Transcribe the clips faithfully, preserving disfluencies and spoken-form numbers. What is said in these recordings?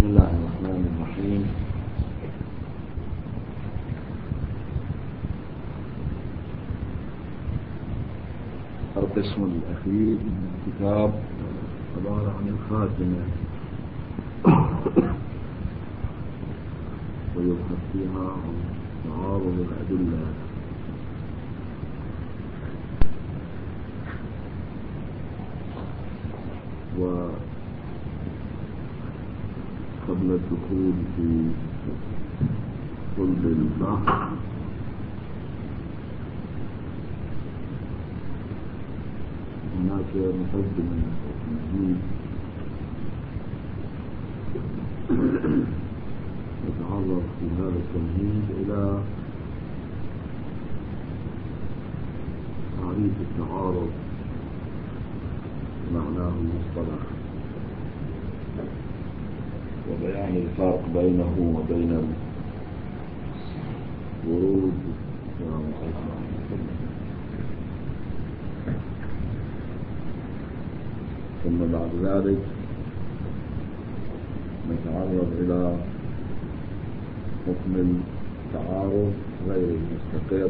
الله الرحمن الرحيم. القسم الأخير من الكتاب عبارة عن الخاتمة، ويبحث فيها عن تعارض الأدلة وقبل الدخول في صلب البحث هناك مقدمة تمهيد نتعرض في هذا التمهيد إلى تعريف التعارض معناه المصطلح، وبيان الفرق بينه وبين الورود. ثم بعد ذلك نتعرض إلى حكم التعارض غير المستقر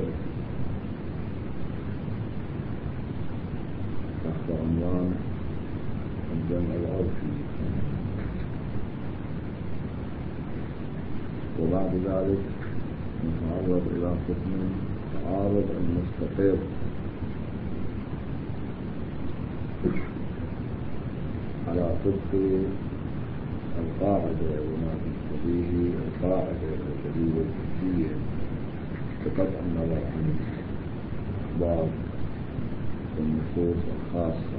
تحت عنوان الجمع العرفي، وبعد ذلك نتعرض إلى حكم التعارض المستقر على طبق القاعدة وما تقتضيه القاعدة الجديدة الفقهية بقطع النظر عن بعض النصوص الخاصة.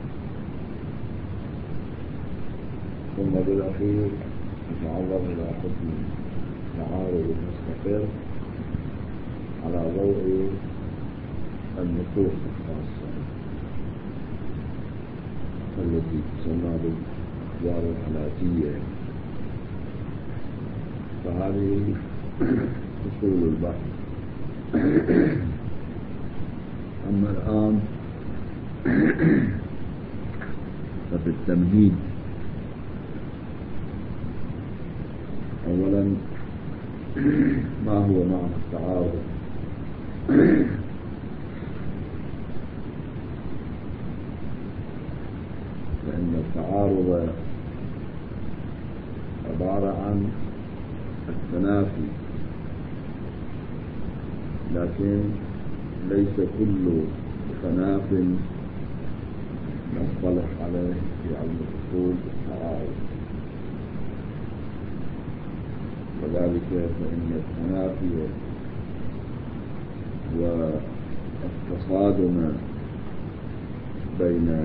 ثم بالأخير نتعرض إلى حكم التعارض المستقر على ضوء النصوص الخاصة التي تسمى بالأخبار الحالاتية. فهذه أصول البحث. أما الآن ففي التمهيد أولا ما هو معنى التعارض؟ لأن التعارض عبارة عن التنافي، لكن ليس كل تناف نصطلح عليه في علم الأصول التعارض، وذلك فإن التنافي والتصادم بين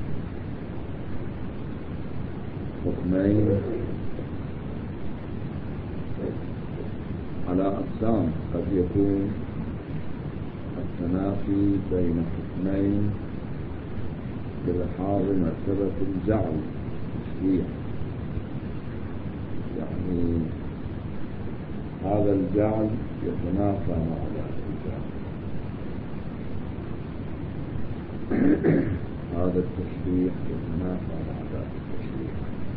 حكمين على أقسام. قد يكون التنافي بين حكمين بلحاظ مرتبة الجعل التشريع، يعني هذا الجعل يتنافى مع ذلك الجعل، هذا التشريع يتنافى مع ذلك التشريع.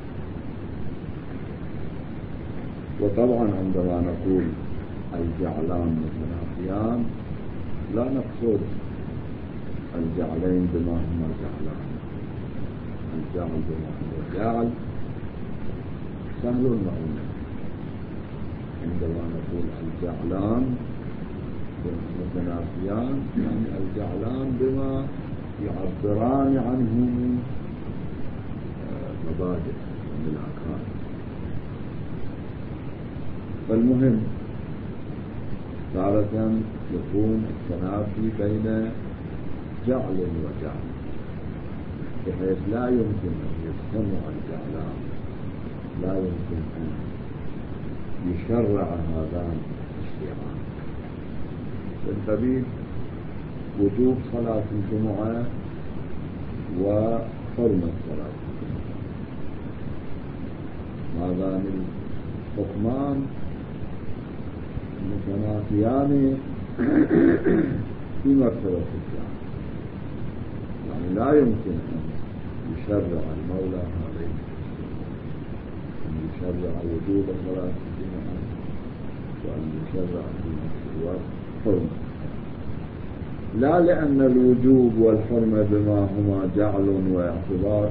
وطبعا عندما نقول الجعلان متنافيان لا نقصد الجعلين بما هما جعلان. الجعل بما هو جعل سهل المعنى. عندما نقول الجعلان متنافيان يعني الجعلان بما يعبران عنه من مبادئ من الأركان. فالمهم تارة يكون التنافي بين جعل وجعل بحيث لا يمكن أن يجتمع الجعلان، لا يمكن أن يشرع هذان التشريعان. بالقبيل وجوب صلاة الجمعة وحرمة صلاة الجمعة، هذان الحكمان متنافيان في مرتبة الجعل، يعني لا يمكن أن يشرع المولى هذين يشرع وجوب صلاة الجمعة وأن يشرع في نفس الوقت حرمة، لا لأن الوجوب والحرمة بما هما جعل واعتبار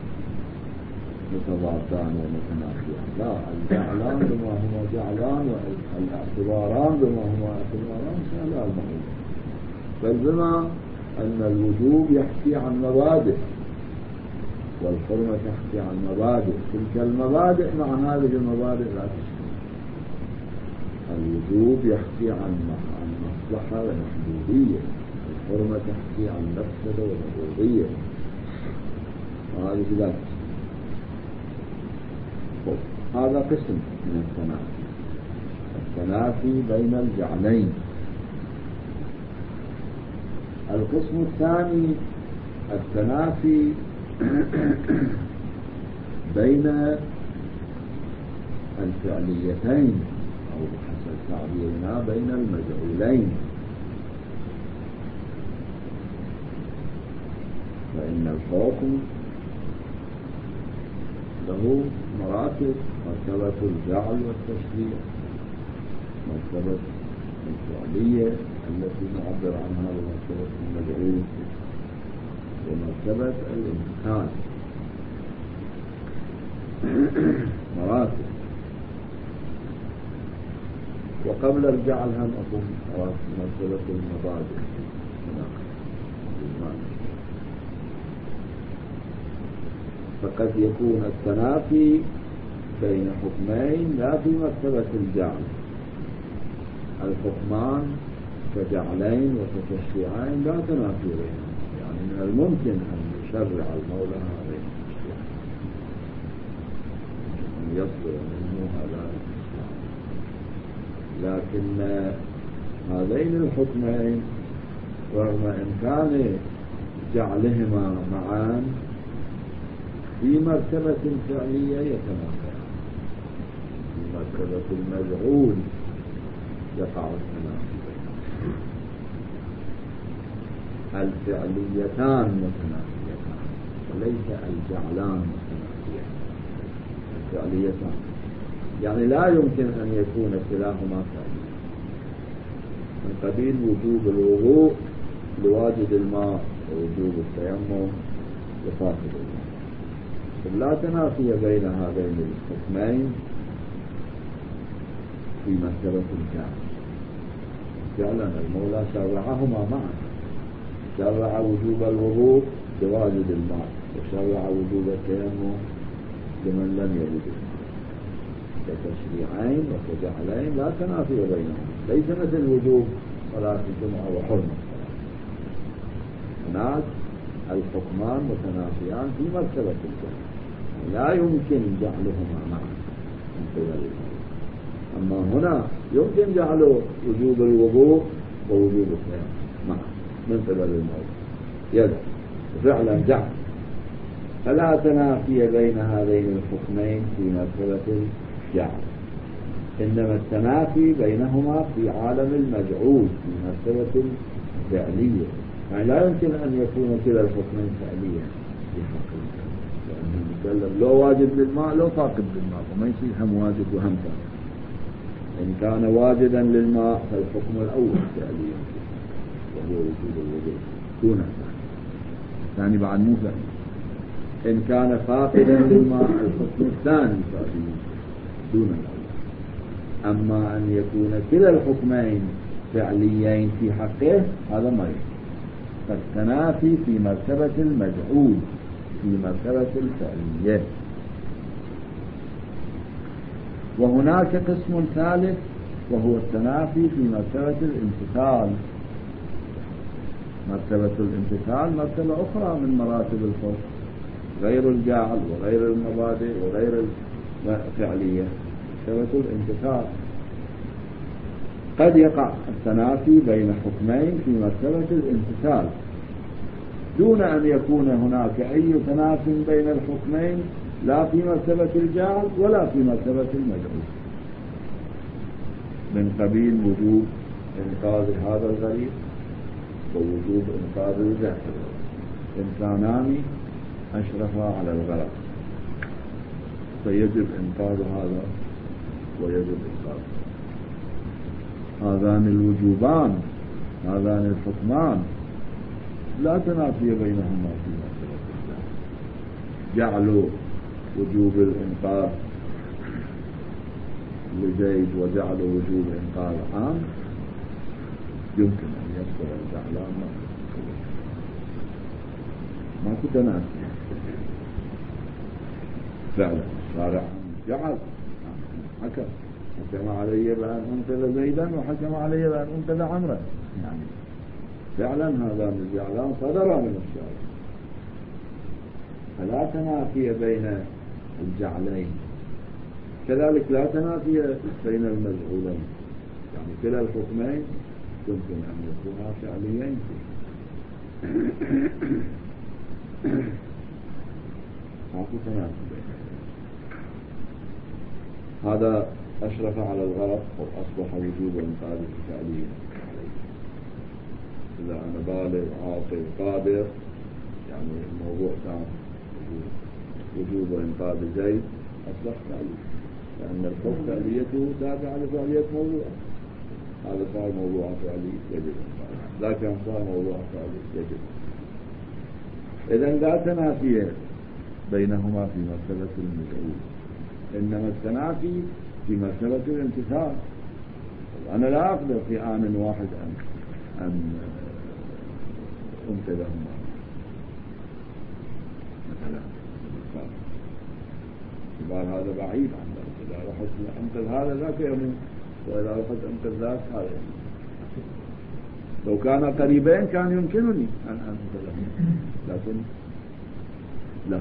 متضادان ومتنافيان، لا، الجعلان بما هما جعلان والاعتباران بما هما اعتباران لا المعروف، بل بما أن الوجوب يحكي عن مبادئ والحرمة تحكي عن مبادئ، تلك المبادئ مع هذه المبادئ لا تشترك. الوجوب يحكي عن عن مصلحة ومحدودية، الحرمة تحكي عن مفسدة وضرورية، وهذه لا تشترك. هذا قسم من التنافي، التنافي بين الجعلين. القسم الثاني التنافي بين الفعليتين أو بحسب تعبيرنا بين المجعولين، فإن الحكم له مراتب، مرتبة الجعل والتشريع، مرتبة الفعلية التي نعبر عنها بمرتبة المجعول، ومرتبة الامتثال، مراتب. وقبل الجعل هم أقول مرتبة المبادئ، فقد يكون التنافي بين حكمين لا في مرتبة الجعل، الحكمان كجعلين وكتشريعين لا تنافي بينهم، يعني من الممكن أن يشرع المولى هذين التشريعين، أن يصدر منه هذان التشريعين، لكن هذين الحكمين رغم إمكان جعلهما معا في مرتبة فعلية يتنافيان، في مرتبة المجعول يقع التنافي بينهما، الفعليتان متنافيتان وليس الجعلان متنافيان، الفعليتان، يعني لا يمكن أن يكون كلاهما فعليا، من قبيل وجوب الوضوء لواجد الماء ووجوب التيمم لفاقد الماء، لا تنافي بين هذين الحكمين في مرتبة الجعل. فعلا المولى شرعهما معا، شرع وجوب الوضوء لواجد الماء وشرع وجوب التيمم لمن لم يجد الماء، كتشريعين وكجعلين لا تنافي بينهم، ليس مثل وجوب صلاة الجمعة وحرمة هناك الحكمان متنافيان في مرتبة الجعل، لا يمكن جعلهما معا من قبل المولى. أما هنا يمكن جعل وجوب الوضوء ووجوب التيمم معا من قبل المولى، يد فعلا جعل، فلا تنافي بين هذين الحكمين في مرتبة الجعل، إنما التنافي بينهما في عالم المجعول في مرتبة الفعلية، يعني لا يمكن أن يكون كلا الحكمين فعليا في حق المكلف، لأن المكلف لو واجد للماء لو فاقد للماء، وما يصير هم واجد وهم فاقد. إن كان واجدا للماء فالحكم الأول فعليا وهو وجود الوضوء دون الثاني، الثاني بعد مو فعلي. إن كان فاقدا للماء الحكم الثاني فعليا دون الأول. أما أن يكون كلا الحكمين فعليين في حقه هذا ما يمكن، فالتنافي في مرتبة المجعول في مرتبة الفعلية. وهناك قسم ثالث وهو التنافي في مرتبة الامتثال. مرتبة الامتثال مرتبة أخرى من مراتب الحكم، غير الجعل وغير المبادئ وغير الفعلية، مرتبة الامتثال. قد يقع التنافي بين حكمين في مرتبة الامتثال دون أن يكون هناك أي تنافي بين الحكمين لا في مرتبة الجعل ولا في مرتبة المجعول، من قبيل وجوب إنقاذ هذا الغريب ووجوب إنقاذ ذاك الغريب، إمكانان أشرفا على الغرق، فيجب إنقاذ هذا ويجب إنقاذ هذان الوجوبان، هذان الحكمان لا تنافي بينهما في مسألة الله. جعلوا وجوب الإنقاذ لزيد وجعلوا وجوب إنقاذ عام، يمكن أن يصدر الجعلان ما تتنافي فعلا. الشارع جعل حكم حكم علي بأن أنقذ زيدا وحكم علي بأن أنقذ عمرا، يعني فعلا هذان الجعلان صدرا من الشارع، فلا تنافي بين الجعلين. كذلك لا تنافي بين المجعولين، يعني كلا الحكمين يمكن أن يكونا فعليين. ماكو تنافي بينهم. هذا أشرف على الغرق وأصبح وجوب إنقاذ فعليا. إذا أنا بالغ عاقل قادر، يعني الموضوع كان وجوب إنقاذ زيد أصبح فعلي، لأن الحكم فعليته تابعة لفعلية موضوع. هذا صار موضوع فعلي يجب إنقاذ، لكن صار موضوع فعلي يجب. إذن لا تنافي بينهما في مسألة المجعول، إنما التنافي في مسألة الامتثال. أنا لا أقدر في آن واحد أن أن أنقذهما مثلا، يبقى هذا بعيد عن ذلك. إذا رحت أنقذ هذا ذاك يموت، وإذا رحت أنقذ ذاك هذا يموت. لو كان قريبين كان يمكنني أن أنقذهما، لكن لا.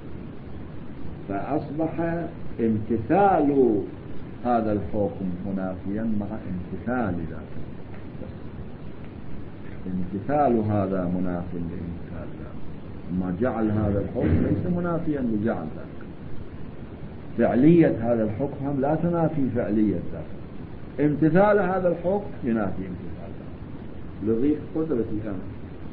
فأصبح امتثال هذا الحكم منافيا مع امتثال ذاك. امتثال هذا منافي لامتثال ذاك، ما جعل هذا الحكم ليس منافيا لجعل ذاك. فعلية هذا الحكم لا تنافي فعلية ذاك، امتثال هذا الحكم ينافي امتثال ذاك. لضيق قدرتي أنا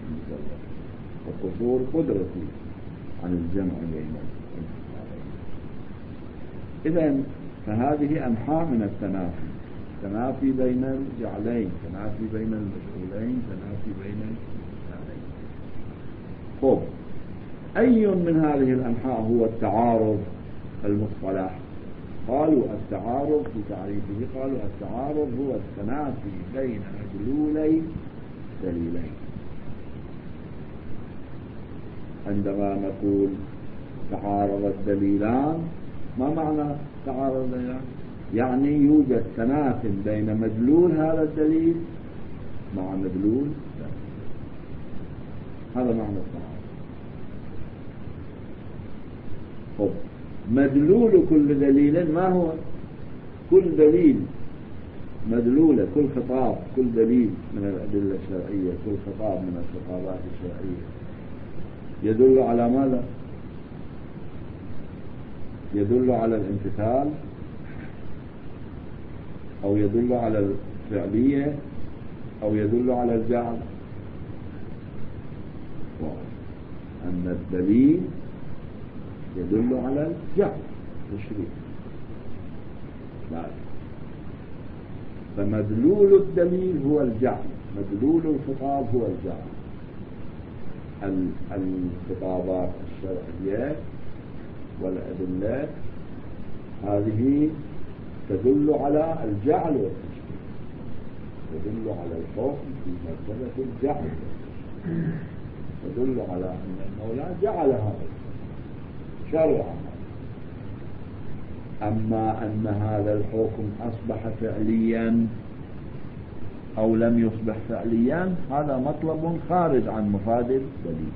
وقصور قدرتي عن الجمع بين الامتثالين. إذن فهذه أنحاء من التنافي، تنافي بين الجعلين، تنافي بين المجعولين، تنافي بين الامتثالين. طب أي من هذه الأنحاء هو التعارض المصطلح؟ قالوا التعارض في تعريفه، قالوا التعارض هو التنافي بين مدلولي دليلين. عندما نقول تعارض الدليلان، ما معنى تعارض الدليلان؟ يعني يوجد تناف بين مدلول هذا الدليل مع مدلول ذلك. هذا معنى التعارض. طب مدلول كل دليل ما هو؟ كل دليل مدلولة، كل خطاب، كل دليل من الأدلة الشرعية، كل خطاب من الخطابات الشرعية يدل على ماذا؟ يدل على الامتثال، أو يدل على الفعلية، أو يدل على الجعل. أن الدليل يدل على الجعل تشريع. لا، فمدلول الدليل هو الجعل، مدلول الخطاب هو الجعل. الخطابات الشرعية والأدلة هذه تدل على الجعل والتشريع، تدل على الحكم في مرتبة الجعل، تدل على أن المولى جعل هذا شرعا. أما أن هذا الحكم أصبح فعليا أو لم يصبح فعليا، هذا مطلب خارج عن مفاد الدليل.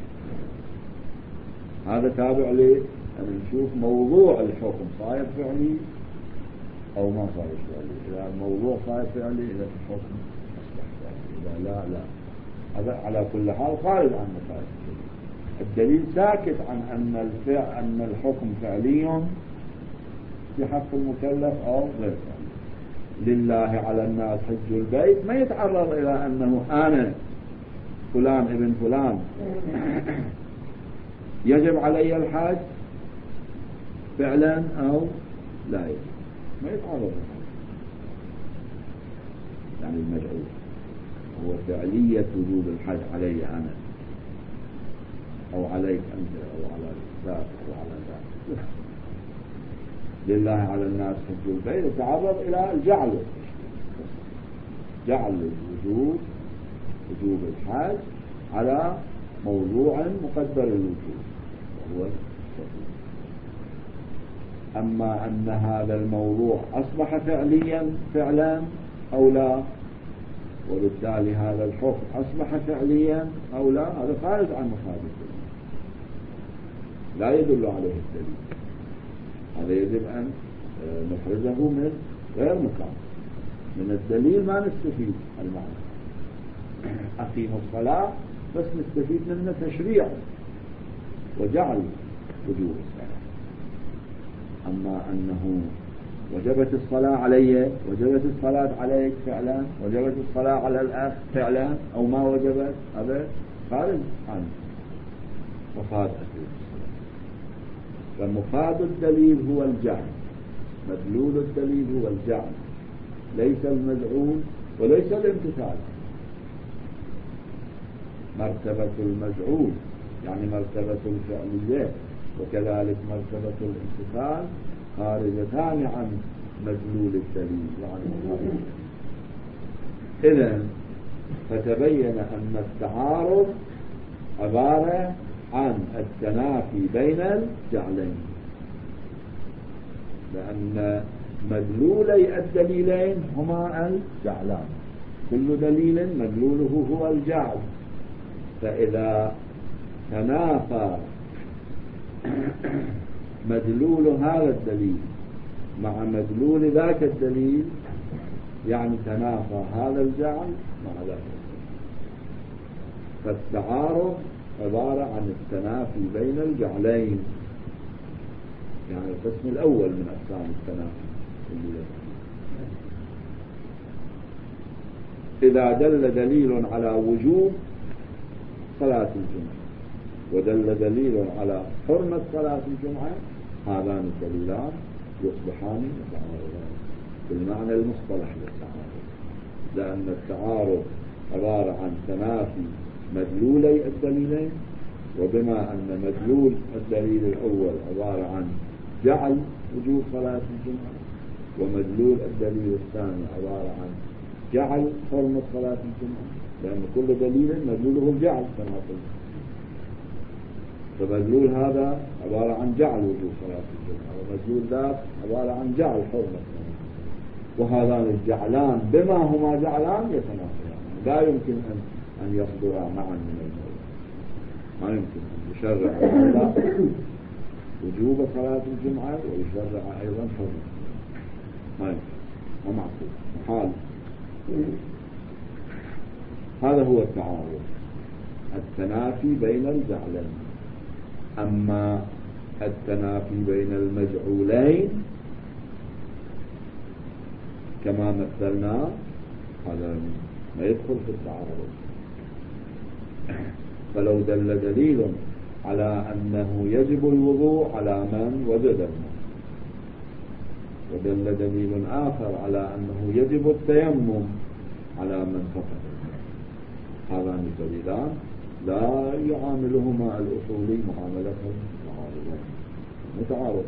هذا تابع ليه؟ أن نشوف موضوع الحكم صاير فعلي أو ما صاير فعلي. إذا الموضوع صاير فعلي، إذا الحكم أصبح فعلي، إذا لا لا. هذا على كل حال خارج عن مفاد الدليل. الدليل ساكت عن أن الفعل أن الحكم فعلي في حق المكلف أو غير فعلي. لله على الناس حج البيت ما يتعرض إلى أنه أنا فلان ابن فلان يجب علي الحج فعلا أو لا يجب، ما يتعارض يعني المجعول هو فعلية وجوب الحج علي أنا أو عليك أنت أو على ذاك أو على ذاك. لله على الناس حج البيت يتعرض إلى الجعل، جعل الوجوب وجوب الحج على موضوع مقدر الوجوب وهو السبيل. أما أن هذا الموضوع أصبح فعليا فعلا أو لا، وبالتالي هذا الحكم أصبح فعليا أو لا، هذا خارج عن مخالفة لا يدل عليه الدليل. هذا يجب أن نخرجه من غير مكان، من الدليل ما نستفيد المعنى أقيموا الصلاة، بس نستفيد منه تشريع وجعل وجوب الصلاة. أما أنه وجبت الصلاة علي، وجبت الصلاة عليك فعلا، وجبت الصلاة على الأخ فعلا أو ما وجبت، هذا خارج عن مفاد أقيم الصلاة. فمفاد الدليل هو الجعل، مدلول الدليل هو الجعل، ليس المدعو وليس الامتثال. مرتبة المجعول يعني مرتبة الفعلية وكذلك مرتبة الامتثال خارجتان عن مدلول الدليل وعن إذن فتبين أن التعارض عبارة عن التنافي بين الجعلين، لأن مدلولي الدليلين هما الجعلان، كل دليل مدلوله هو الجعل. فإذا تنافى مدلول هذا الدليل مع مدلول ذاك الدليل يعني تنافى هذا الجعل مع ذاك الدليل. فالتعارض عبارة عن التنافي بين الجعلين، يعني القسم الأول من أقسام التنافي. إذا دل دليل على وجوب صلاة الجمعة ودل دليل على حرمة صلاة الجمعة، هذان الدليلان يصبحان متعارضان بالمعنى المصطلح للتعارض، لأن التعارض عبارة عن تنافي مدلولي الدليلين، وبما أن مدلول الدليل الأول عبارة عن جعل وجوب صلاة الجمعة، ومدلول الدليل الثاني عبارة عن جعل حرمة صلاة الجمعة، لأن كل دليل مدلوله الجعل كما قلت. فمدلول هذا عبارة عن جعل وجوب صلاة الجمعة، ومدلول ذاك عبارة عن جعل حرمة صلاة الجمعة، وهذان الجعلان بما هما جعلان يتنافيان، لا يمكن أن أن يصدرا معا من الموضوع. ما يمكن أن يشرع هذا وجوب صلاة الجمعة ويشرع أيضا حرمة، ما يمكن، ما معقول، محال. هذا هو التعارض، التنافي بين الجعلين. أما التنافي بين المجعولين كما مثلنا هذا ما يدخل في التعارض. فلو دل دليل على أنه يجب الوضوء على من وجد الماء، ودل دليل آخر على أنه يجب التيمم على من فقد الماء، هذان الدليلان لا يعاملهما الأصولي معاملة المعارضين، متعارض،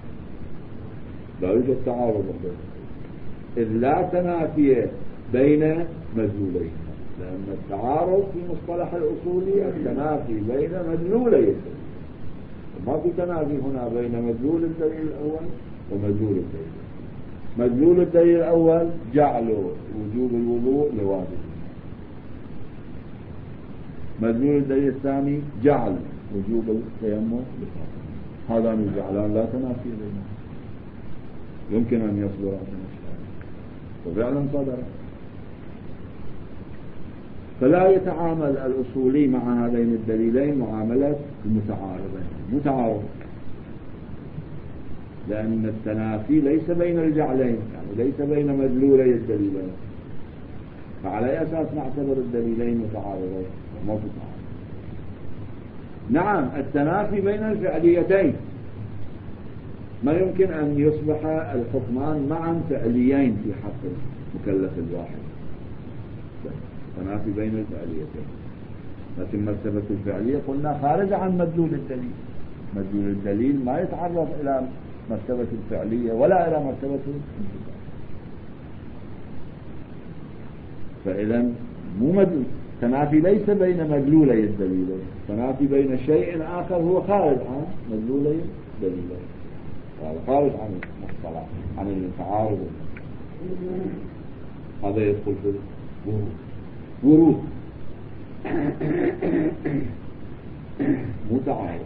لا يوجد تعارض إذ لا تنافي بين مدلولين، لأن التعارض في مصطلح الأصولي التنافي بين مدلولي الدليل، ما في تنافي هنا بين مدلول الدليل الأول ومدلول الدليل. مدلول الدليل الأول جعل وجوب الوضوء لواجب، مدلول الدليل الثاني جعل وجوب التيمم لفاضل. هذان الجعلان لا تنافي بينهم، يمكن أن يصدر عن الشارع وفعلا صدر. فلا يتعامل الأصولي مع هذين الدليلين معاملة المتعارضين، متعارض، لأن التنافي ليس بين الجعلين، يعني ليس بين مدلولي الدليلين، فعلى أساس نعتبر الدليلين متعارضين ما تتعارض. نعم التنافي بين الفعليتين، ما يمكن أن يصبح الحكمان معا فعليين في حق المكلف الواحد، تنافي بين الفعليتين. لكن مرتبة الفعلية قلنا خارج عن مدلول الدليل، مدلول الدليل ما يتعرض إلى مرتبة الفعلية ولا إلى مرتبة الانتفاع. فإذا مو مدلول، تنافي ليس بين مدلولي الدليلين، تنافي بين شيء آخر هو خارج عن مدلولي الدليلين، هذا خارج عن المصطلح، عن التعارض. هذا يدخل في الورود. ورود متعارض.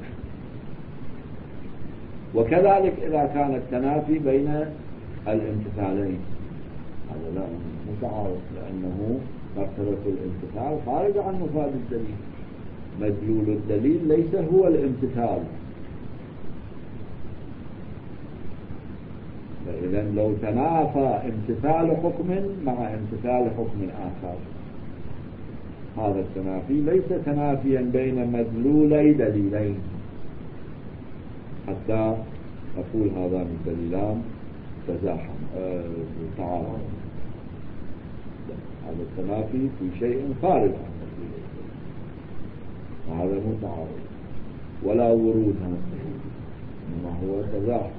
وكذلك إذا كان التنافي بين الامتثالين، هذا لا متعارض، لأنه مرتبة الامتثال خارج عن مفاد الدليل، مدلول الدليل ليس هو الامتثال. فإذا لو تنافى امتثال حكم مع امتثال حكم آخر، هذا التنافي ليس تنافيا بين مدلولي دليلين حتى نقول هذان الدليلان تزاحم تعارض. هذا التنافي في شيء خارج عن مدلولي، وهذا مو تعارض ولا ورود، إنما هو تزاحم.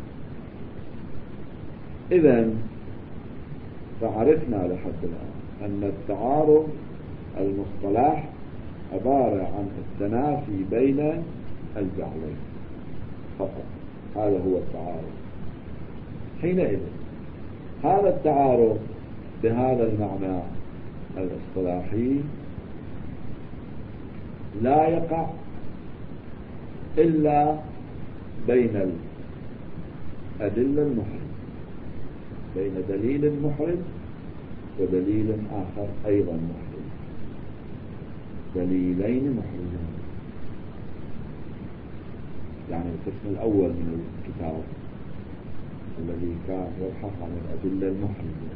إذن فعرفنا لحد الآن أن التعارض المصطلح عبارة عن التنافي بين الجعلين فقط، هذا هو التعارض. حينئذ هذا التعارض بهذا المعنى الاصطلاحي لا يقع إلا بين الأدلة المحرزة، بين دليل محرز ودليل آخر أيضا محرز، دليلين محرزين. يعني القسم الأول من الكتاب الذي كان يبحث عن الأدلة المحرزة،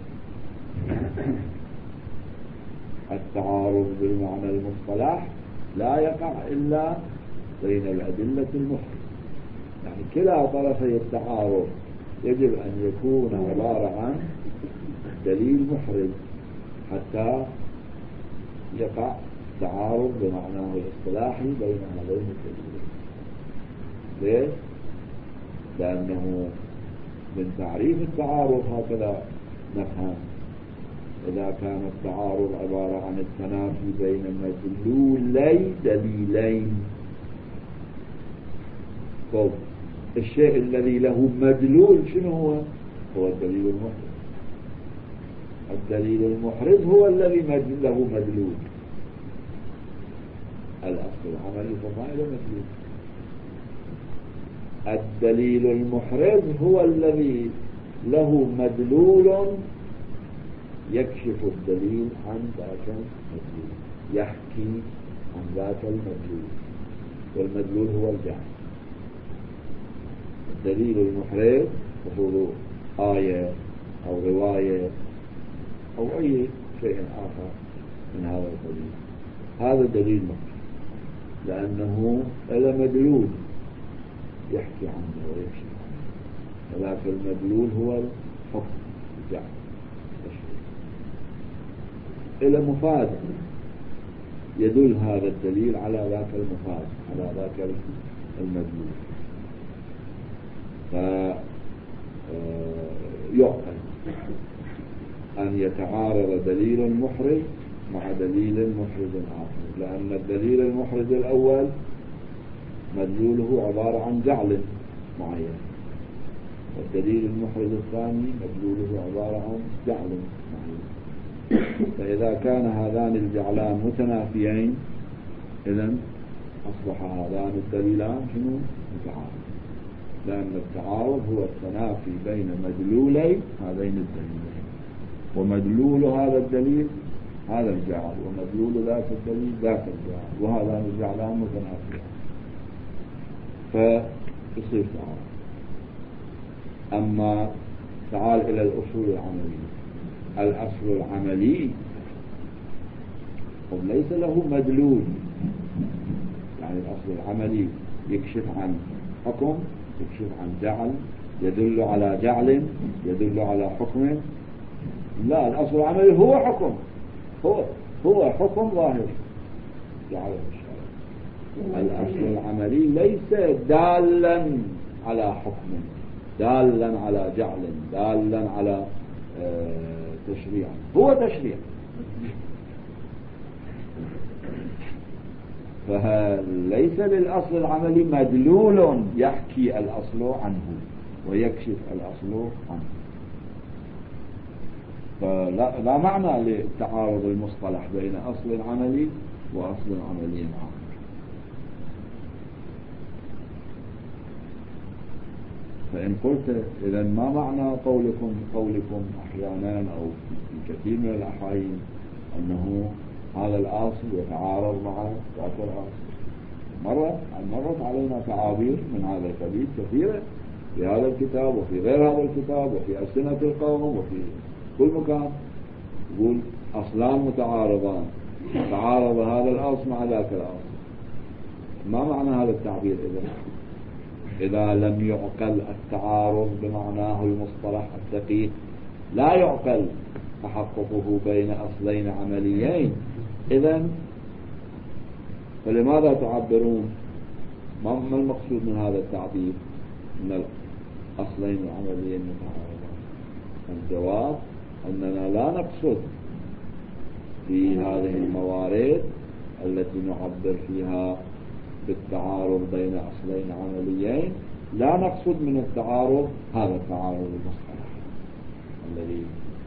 التعارض بالمعنى المصطلح لا يقع إلا بين الأدلة المحرزة. يعني كلا طرفي التعارض يجب أن يكون عبارة عن دليل محرز حتى يقع تعارض بمعناه الاصطلاحي بين هذين الدليلين. ليش؟ لأنه من تعريف التعارض هكذا نفهم، إذا كان التعارض عبارة عن التنافي بين مدلولي دليلين، طب الشيء الذي له مدلول شنو هو؟ هو الدليل المحرز. الدليل المحرز هو الذي له مدلول. الأصل العملي فضائل مدلول. الدليل المحرز هو الذي له مدلول يكشف الدليل عن ذاك المدلول، يحكي عن ذاك المدلول، والمدلول هو الجهل. الدليل المحرز وهو آية أو رواية أو أي شيء آخر من هذا القبيل، هذا دليل محرز لأنه له مدلول يحكي عنه ويكشف عنه، وذاك المدلول هو الحكم الجعل إلى مفاد يدل هذا الدليل على ذاك المفاد، على ذاك المدلول. فيعقل أن يتعارض دليل محرز مع دليل محرز آخر، لأن الدليل المحرز الأول مدلوله عبارة عن جعل معين، والدليل المحرز الثاني مدلوله عبارة عن جعل معين. فإذا كان هذان الجعلان متنافيين إذن أصبح هذان الدليلان شنو؟ متعارض، لأن التعارض هو التنافي بين مدلولي هذين الدليلين، ومدلول هذا الدليل هذا الجعل، ومدلول ذاك الدليل ذاك الجعل، وهذان الجعلان متنافيان فيصير تعارض. أما تعال إلى الأصول العملية. الأصل العملي هم ليس له مدلول، يعني الأصل العملي يكشف عن حكم يكشف عن جعل يدل على جعل يدل على حكم. لا، الأصل العملي هو حكم، هو هو حكم ظاهر جعله الشارع. الأصل العملي ليس دالا على حكم، دالا على جعل، دالا على تشريع، هو تشريع. فليس للأصل العملي مدلول يحكي الأصل عنه ويكشف الأصل عنه. فلا لا معنى للتعارض المصطلح بين أصل عملي وأصل عملي آخر. فإن قلت إذن ما معنى قولكم قولكم أحيانا أو في كثير من الأحايين أنه هذا الأصل يتعارض مع ذاك الأصل؟ مرة مرت علينا تعابير من هذا القبيل كثيرة في هذا الكتاب وفي غير هذا الكتاب وفي ألسنة القوم وفي كل مكان، يقول أصلان متعارضان، تعارض هذا الأصل مع ذاك الأصل. ما معنى هذا التعبير إذا إذا لم يعقل التعارض بمعناه المصطلح الدقيق؟ لا يعقل تحققه بين أصلين عمليين. إذن فلماذا تعبرون؟ ما المقصود من هذا التعبير من الأصلين العمليين متعارضان؟ الجواب أننا لا نقصد في هذه الموارد التي نعبر فيها بالتعارض بين أصلين عمليين، لا نقصد من التعارض هذا التعارض المصطلح الذي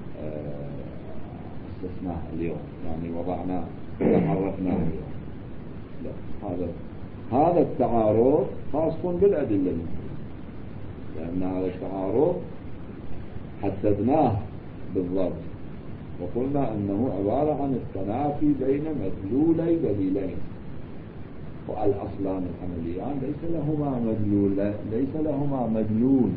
استثناه اليوم، يعني وضعناه وعرفناه اليوم. لا، هذا هذا التعارض خاص بالأدلة، لأن هذا التعارض حددناه بالضبط وقلنا أنه عبارة عن التنافي بين مدلولي دليلين، والأصلان العمليان ليس لهما مدلول ليس لهما مدلول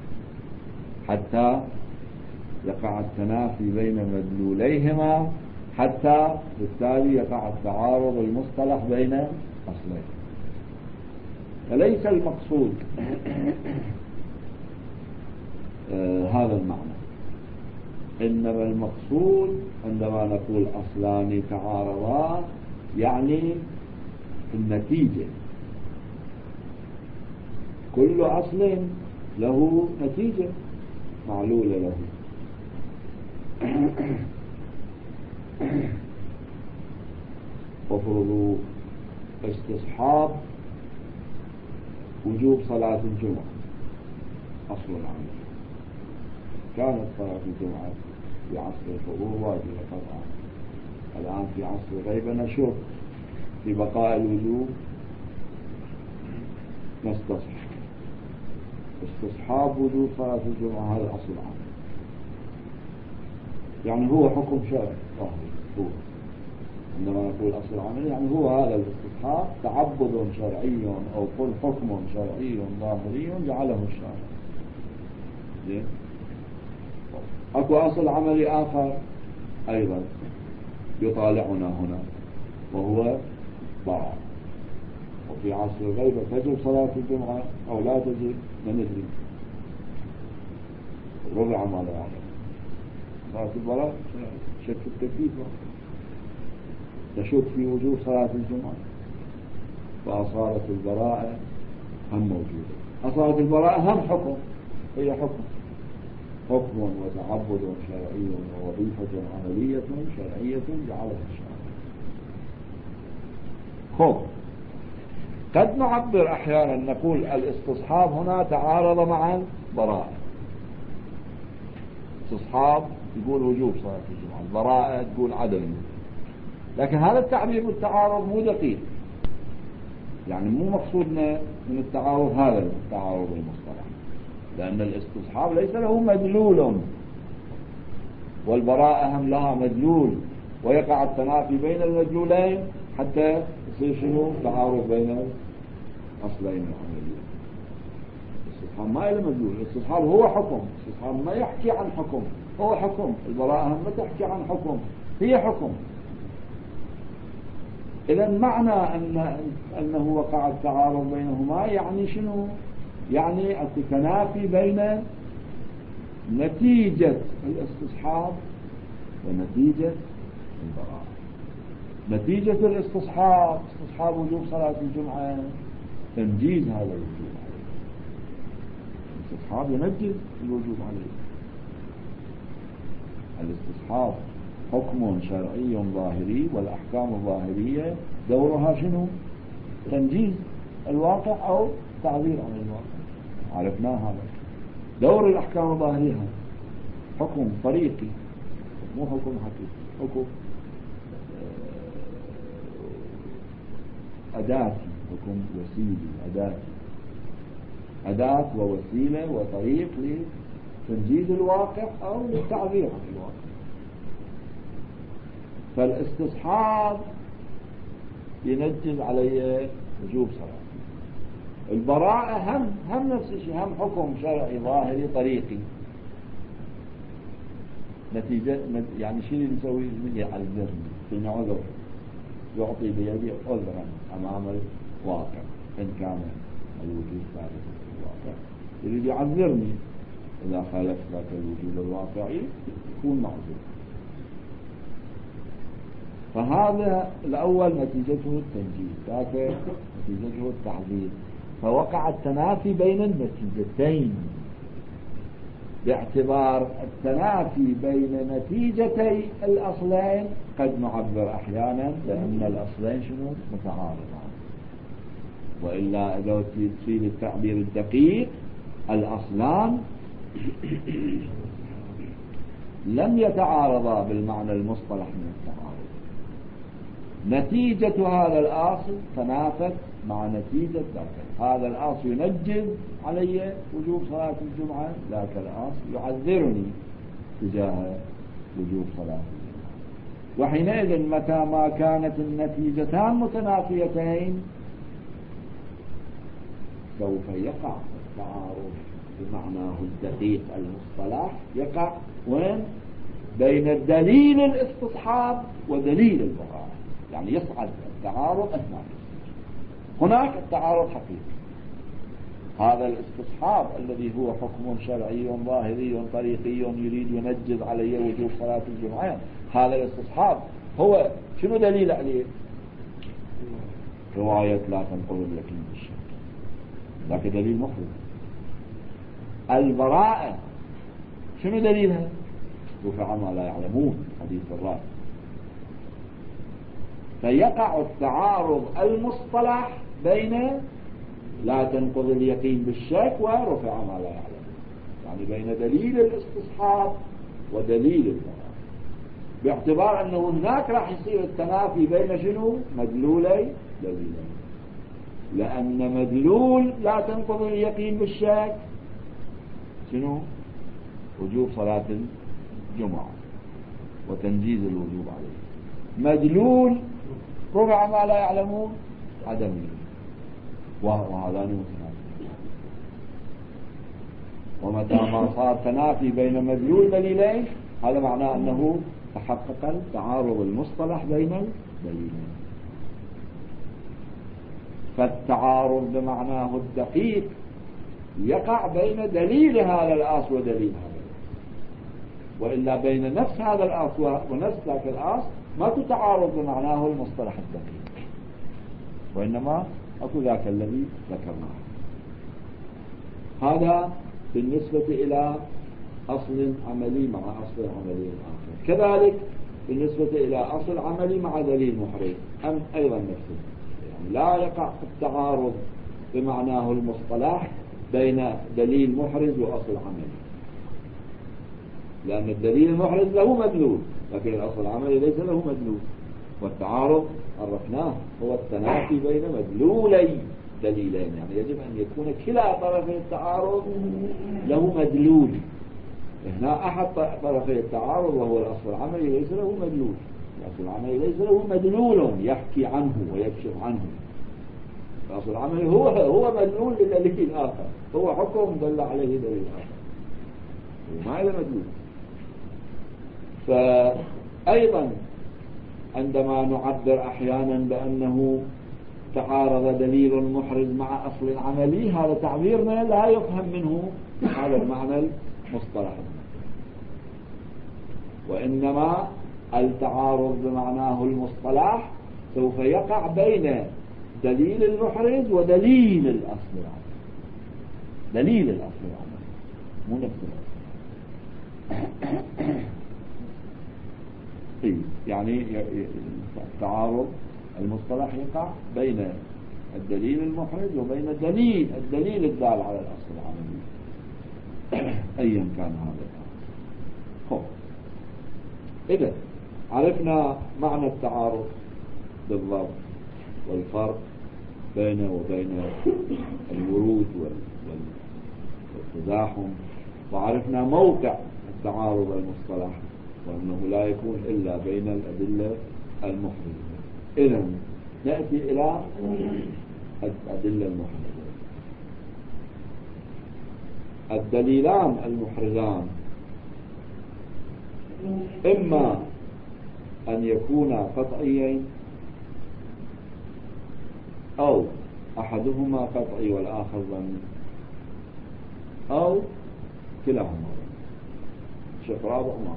حتى يقع التنافي بين مدلوليهما، حتى بالتالي يقع التعارض المصطلح بين أصلين. فليس المقصود آه هذا المعنى، إنما المقصود عندما نقول أصلان تعارضان يعني في النتيجة كل أصل له نتيجة معلولة له. وفرضوا استصحاب وجوب صلاة الجمعة أصل عام. كانت صلاة الجمعة في عصر الحضور واجبة قطعا، الآن في عصر الغيبة نشك في بقاء الوجوب نستصحب. استصحاب وجوب صلاة الجمعة هذا أصل عام، يعني هو حكم شرعي ظاهري. هو عندما نقول أصل عملي يعني هو هذا الاستصحاب تعبد شرعي أو قل حكم شرعي ظاهري جعله الشارع. زين. أكو أصل عملي آخر أيضا يطالعنا هنا وهو براءة. وفي عصر الغيبة تجب صلاة الجمعة أو لا تجب؟ ما ندري، ربع ما لا يعلم. صلاة البراءة شك في التكليف، تشك في وجوب صلاة الجمعة، فأصالة البراءة هم موجودة. أصالة البراءة هم حكم، هي حكم حكم وتعبد شرعي ووظيفة عملية شرعية جعلها الشرع. خب، قد نعبر أحيانا نقول الاستصحاب هنا تعارض مع البراءة. استصحاب يقول وجوب صلاة الجمعة، البراءة تقول عدم. لكن هذا التعبير بالتعارض مو دقيق، يعني مو مقصودنا من التعارض هذا التعارض المصطلح، لأن الاستصحاب ليس له مدلول والبراءة هم لها مدلول، ويقع التنافي بين المدلولين حتى يصير شنو تعارض بين أصلين العملية. الاستصحاب ما له مدلول، الاستصحاب هو حكم، الاستصحاب ما يحكي عن حكم، هو حكم. البراءة هم ما تحكي عن حكم، هي حكم. إذن معنى أن أنه وقع التعارض بينهما يعني شنو؟ يعني التنافي بين نتيجة الاستصحاب ونتيجة البراءة. نتيجة الاستصحاب استصحاب وجوب صلاة الجمعة تنجيز هذا الوجوب عليه، الاستصحاب ينجز الوجوب عليه. الاستصحاب حكم شرعي ظاهري، والأحكام الظاهرية دورها شنو؟ تنجيز الواقع أو تعبير عن الواقع. عرفنا هذا دور الأحكام الظاهرية، حكم طريقي مو حكم حقيقي، حكم أداتي، حكم وسيلي أداتي، أداة ووسيلة وطريق لتنجيز الواقع أو للتعبير عن الواقع. فالاستصحاب ينجز علي وجوب صلاة. البراءة هم هم نفس الشيء، هم حكم شرعي ظاهري طريقي. نتيجة يعني شيء اللي يسوي من يعذرني في عذر، يعطي بيدي عذرا أمام الواقع إن كان الوجود ثابت في الواقع، يريد يعذرني إذا خالفت ذاك الوجود الواقعي يكون معذور. فهذا الأول نتيجته التنجيز، ذاك نتيجته التعذير. فوقع التنافي بين النتيجتين، باعتبار التنافي بين نتيجتي الأصلين قد نعبر أحيانا بأن الأصلين شنو؟ متعارضان. وإلا إذا تريد التعبير الدقيق الأصلان لم يتعارضا بالمعنى المصطلح من التعارض. نتيجة هذا الأصل تنافت مع نتيجة ذاك. هذا الأصل ينجز علي وجوب صلاة الجمعة، ذاك الأصل يعذرني تجاه وجوب صلاة الجمعة. وحينئذ متى ما كانت النتيجتان متنافيتين سوف يقع التعارض بمعناه الدقيق المصطلح، يقع وين؟ بين الدليل الاستصحاب ودليل البراءة. يعني يصعد التعارض أثناء هناك التعارض حقيقي. هذا الاستصحاب الذي هو حكم شرعي ظاهري طريقي يريد ينجز عليه وجوب صلاة الجمعة، هذا الاستصحاب هو شنو دليل عليه؟ رواية لا تنقض اليقين بالشك، ذاك دليل محرم. البراءة شنو دليلها؟ رفع ما لا يعلمون، حديث الرأي. فيقع التعارض المصطلح بين لا تنقض اليقين بالشك ورفع ما لا يعلمون، يعني بين دليل الاستصحاب ودليل البراءة، باعتبار أنه هناك راح يصير التنافي بين شنو؟ مدلولي دليلين. لأن مدلول لا تنقض اليقين بالشك شنو؟ وجوب صلاة الجمعة وتنجيز الوجوب عليه. مدلول ربع ما لا يعلمون عدم، وهذا متنافي. ومتى ما صار تنافي بين مدلول دليلين هذا معناه أنه تحقق التعارض المصطلح بين الدليلين. فالتعارض بمعناه الدقيق يقع بين دليل هذا الأصل ودليل هذا الأصل، وإلا بين نفس هذا الأصل ونفس ذاك الأصل ما تتعارض بمعناه المصطلح الدقيق، وإنما أكو ذاك الذي ذكرناه. هذا بالنسبة إلى أصل عملي مع أصل عملي آخر. كذلك بالنسبة إلى أصل عملي مع دليل محرم أم أيضا نفسه، يعني لا يقع التعارض بمعناه المصطلح بين دليل محرز وأصل عملي، لأن الدليل المحرز له مدلول لكن الأصل العملي ليس له مدلول. والتعارض عرفناه هو التنافي بين مدلولي دليلين، يعني يجب أن يكون كلا طرفي التعارض له مدلول. هنا أحد طرفي التعارض وهو الأصل العملي ليس له مدلول، الأصل العملي ليس له مدلول يحكي عنه ويكشف عنه. الأصل العملي هو هو مدلول لدليل آخر، هو حكم دل عليه دليل آخر وما له مدلول. فأيضا عندما نعبر أحيانا بأنه تعارض دليل محرز مع أصل عملي، هذا تعبيرنا لا يفهم منه هذا المعنى المصطلحي، وإنما التعارض بمعناه المصطلح سوف يقع بين دليل المحرز ودليل الأصل العملي. دليل الأصل العملي مو نفس الأصل. يعني التعارض المصطلح يقع بين الدليل المحرز وبين الدليل الدليل الدال على الأصل العملي أيا كان هذا الأمر. إذا عرفنا معنى التعارض بالضبط والفرق بينه وبين الورود والتزاحم، وعرفنا موقع التعارض المصطلح وأنه لا يكون إلا بين الأدلة المحرزة. إذا نأتي إلى الأدلة المحرزة. الدليلان المحرزان إما أن يكونا قطعيين أو أحدهما قطعي والآخر ظني أو كلاهما. شيخ رابع ما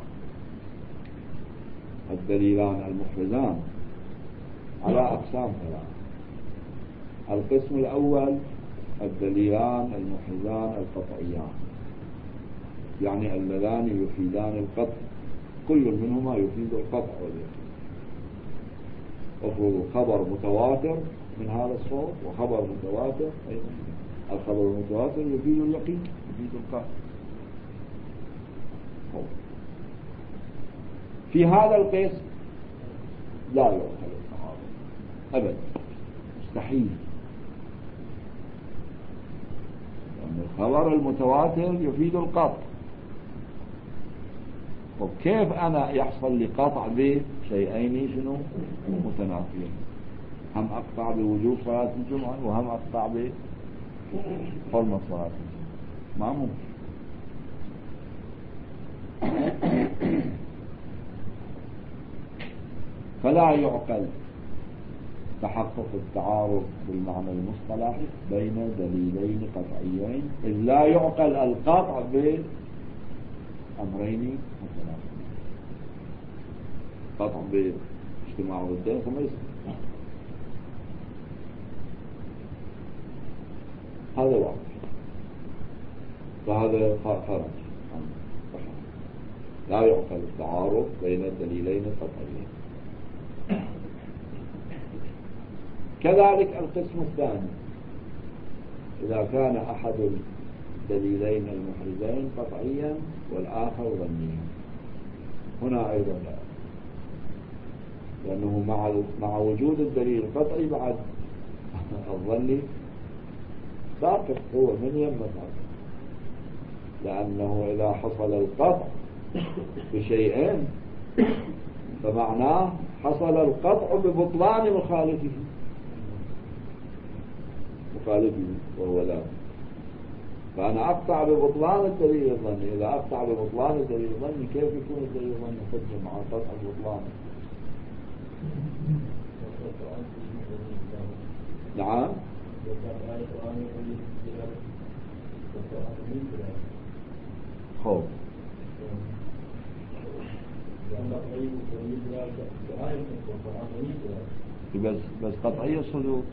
الدليلان المحرزان على أقسام ثلاثة. القسم الأول الدليلان المحرزان القطعيان، يعني اللذان يفيدان القطع، كل منهما يفيد القطع واليقين. أفرض خبر متواتر من هذا الصوت وخبر متواتر أيضا، الخبر المتواتر يفيد اليقين يفيد القطع. في هذا القسم لا يعقل التعارض أبدا، مستحيل، لأن الخبر المتواتر يفيد القطع. وكيف أنا يحصل لي قطع بشيئين شنو متنافيين؟ هم أقطع بوجوب صلاة الجمعة وهم أقطع بحرمة صلاة الجمعة، ما ممكن. فلا يعقل تحقق التعارض بالمعنى المصطلح بين دليلين قطعيين، إذ لا يعقل القطع بأمرين متنافيين. قطع باجتماع ضدين ثم يصير، هذا واضح، فهذا خرج. لا يعقل التعارض بين الدليلين القطعيين. كذلك القسم الثاني، إذا كان أحد الدليلين المحرزين قطعيا والآخر ظنيا، هنا أيضا لا، لأنه مع مع وجود الدليل القطعي بعد الظني ساقط، هو من يمه، لأنه إذا حصل القطع بشيئين فمعناه حصل القطع ببطلان مخالفه مخالفه وهو لا. فأنا أقطع ببطلان الدليل الظني، إذا أقطع ببطلان الدليل الظني كيف يكون الدليل الظني حجة مع قطع البطلان؟ نعم. خوف بس بس قطعية صدور.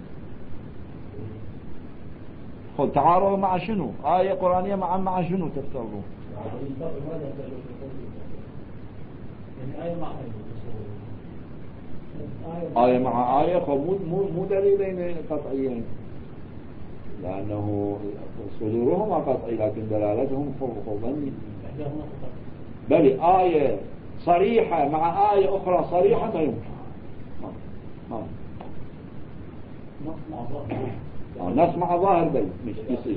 خذ تعارض مع شنو؟ آية قرآنية مع مع شنو تفترضون؟ آية مع آية، خو مو مو مو دليلين قطعيين، لأنه صدورهما قطعي لكن دلالتهم ظني. بل آية صريحة مع آية أخرى صريحة ما يمكن. نسمع ظاهر بل مش يصير.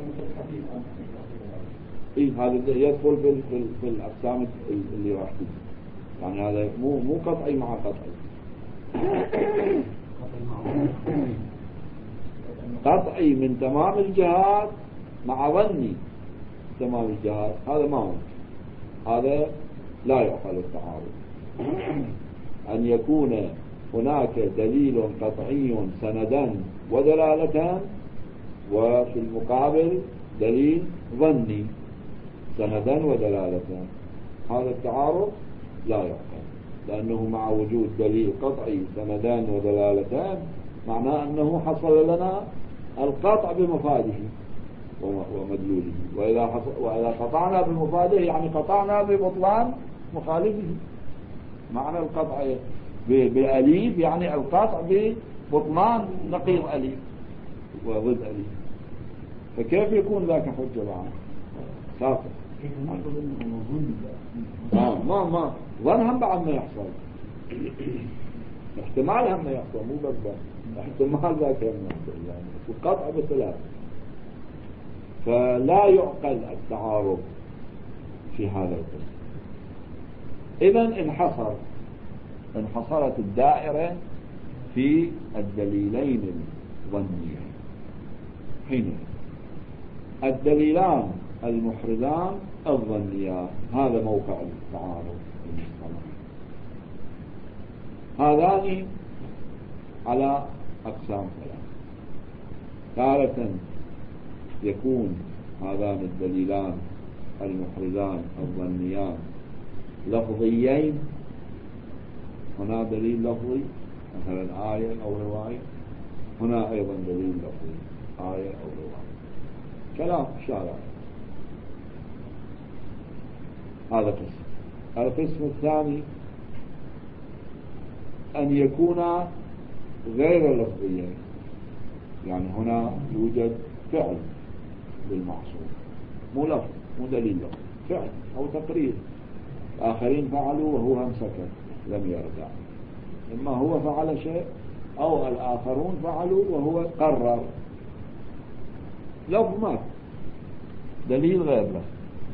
إيه هذا يدخل في في في الأقسام اللي راح تجي، يعني هذا مو مو قطعي مع قطعي. قطعي من تمام الجهات مع ظني تمام الجهات، هذا ما هو، هذا لا يعقل التعارض. أن يكون هناك دليل قطعي سندا ودلالتان، وفي المقابل دليل ظني سندا ودلالتان، هذا التعارض لا يعقل، لأنه مع وجود دليل قطعي سندان ودلالتان معناه أنه حصل لنا القطع بمفاده ومدلوله، وإذا, وإذا قطعنا بمفاده يعني قطعنا ببطلان مخالفه. معنى القطع بأليف يعني القطع ببطلان نقيض أليف وضد أليف، فكيف يكون ذاك حجة معه؟ ساقط. ما ما ما ظن هم بعد ما يحصل، احتمال هم ما يحصل، مو بس احتمال ذاك هم يحصل، يعني القطع بثلاث. فلا يعقل التعارض في هذا القسم. إذن انحصر انحصرت الدائرة في الدليلين الظنيين. حين الدليلان المحرزان الظنيان، هذا موقع التعارض المصطلح. هذان على أقسام ثلاثة. تارة يكون هذان الدليلان المحرزان الظنيان لفظيين، هنا دليل لفظي مثلا آية أو رواية، هنا أيضا دليل لفظي آية أو رواية، كلام شارع. هذا قسم. القسم الثاني أن يكون غير لفظيين، يعني هنا يوجد فعل بالمحصول، مو لفظ، مو دليل لفظ، فعل أو تقرير. آخرين فعلوا وهو هم سكت لم يرجع، إما هو فعل شيء أو الآخرون فعلوا وهو قرر. لفظ ما دليل غير لفظ.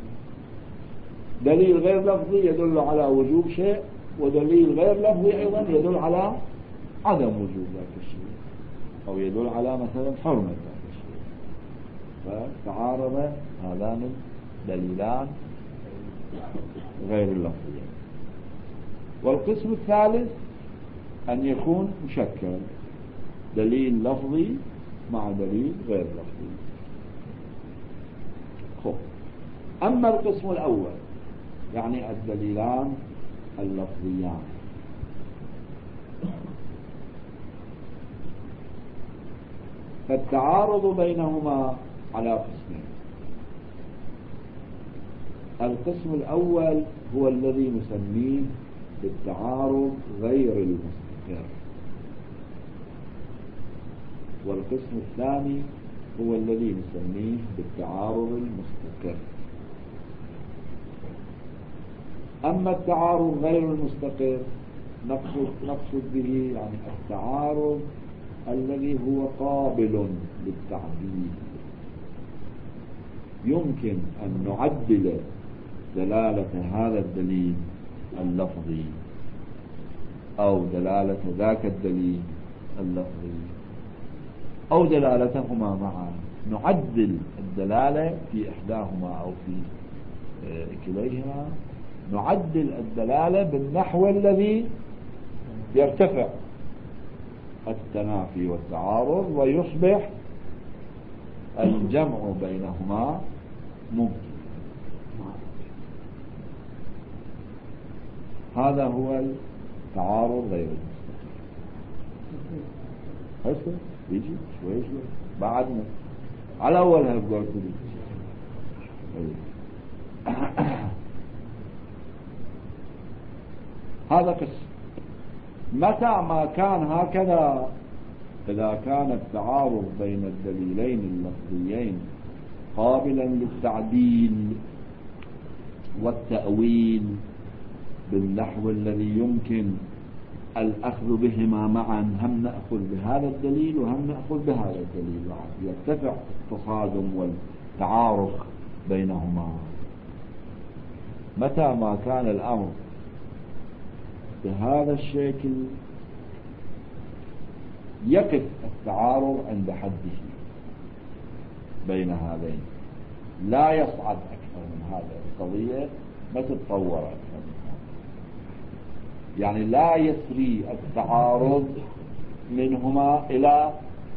دليل غير لفظي يدل على وجوب شيء، ودليل غير لفظي أيضا يدل على عدم وجوب ذاك الشيء، أو يدل على مثلا حرمة ذاك الشيء. فتعارض هذان الدليلان غير اللفظيين. والقسم الثالث أن يكون مشكل، دليل لفظي مع دليل غير لفظي. خب. أما القسم الأول يعني الدليلان اللفظيان، فالتعارض بينهما على قسمين. القسم الأول هو الذي نسميه بالتعارض غير المستقر، والقسم الثاني هو الذي نسميه بالتعارض المستقر. أما التعارض غير المستقر نقصد, نقصد به يعني التعارض الذي هو قابل للتعديل، يمكن أن نعدل دلالة هذا الدليل اللفظي أو دلالة ذاك الدليل اللفظي أو دلالتهما معا، نعدل الدلالة في إحداهما أو في كليهما، نعدل الدلالة بالنحو الذي يرتفع التنافي والتعارض ويصبح الجمع بينهما ممكن. هذا هو التعارض غير المستقر. هسه يجي شوي شوي بعدنا على أولها بقول كده. هذا قسم. متى ما كان هكذا، إذا كان التعارض بين الدليلين اللفظيين قابلا للتعديل والتأويل بالنحو الذي يمكن الأخذ بهما معا، هم نأخذ بهذا الدليل وهم نأخذ بهذا الدليل، يرتفع التصادم والتعارف بينهما. متى ما كان الأمر بهذا الشكل يقف التعارض عند حده بين هذين، لا يصعد أكثر من هذا، القضية ما تتطور أكثر من هذا. يعني لا يسري التعارض منهما إلى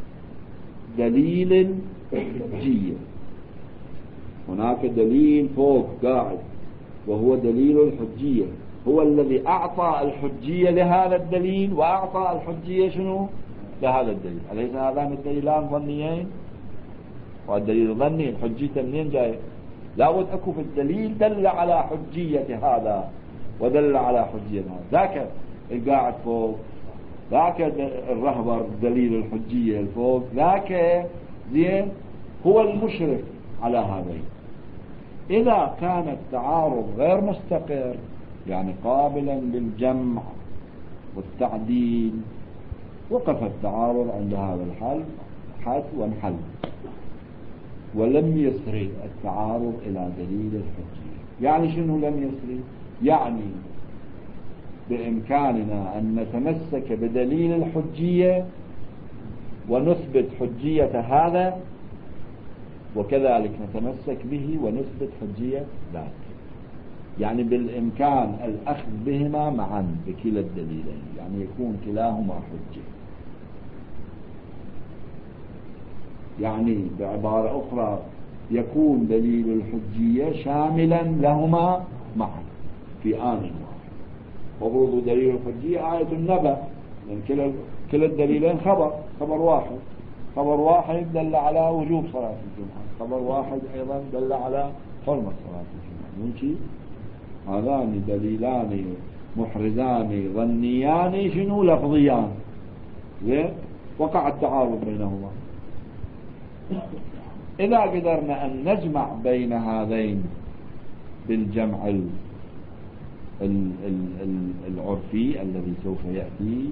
دليل حجية. هناك دليل فوق قاعد وهو دليل الحجية، هو الذي أعطى الحجية لهذا الدليل وأعطى الحجية شنو لهذا الدليل. أليس هذان الدليلان ظنيين؟ والدليل الظني الحجية منين جاي؟ لابد أكو في الدليل دل على حجية هذا ودل على حجية هذا. ذاك القاعد فوق، ذاك الرهبر دليل الحجية الفوق، ذاك زين هو المشرف على هذين. إذا كان التعارض غير مستقر يعني قابلا للجمع والتعديل، وقف التعارض عند هذا الحل حد وانحل، ولم يسري التعارض إلى دليل الحجية. يعني شنو لم يسري؟ يعني بإمكاننا أن نتمسك بدليل الحجية ونثبت حجية هذا، وكذلك نتمسك به ونثبت حجية ذاك. يعني بالإمكان الأخذ بهما معا بكلا الدليلين، يعني يكون كلاهما حجة. يعني بعبارة أخرى يكون دليل الحجية شاملا لهما معا في آن واحد. وبرضو دليل الحجية آية النبأ، يعني كلا كلا الدليلين خبر خبر واحد خبر واحد دل على وجوب صلاة الجمعة، خبر واحد أيضا دل على حرمة صلاة الجمعة. ماشي؟ هذان دليلان محرزان ظنيان شنو لفظيان، زين وقع التعارض بينهما. إذا قدرنا أن نجمع بين هذين بالجمع ال ال ال العرفي الذي سوف يأتي،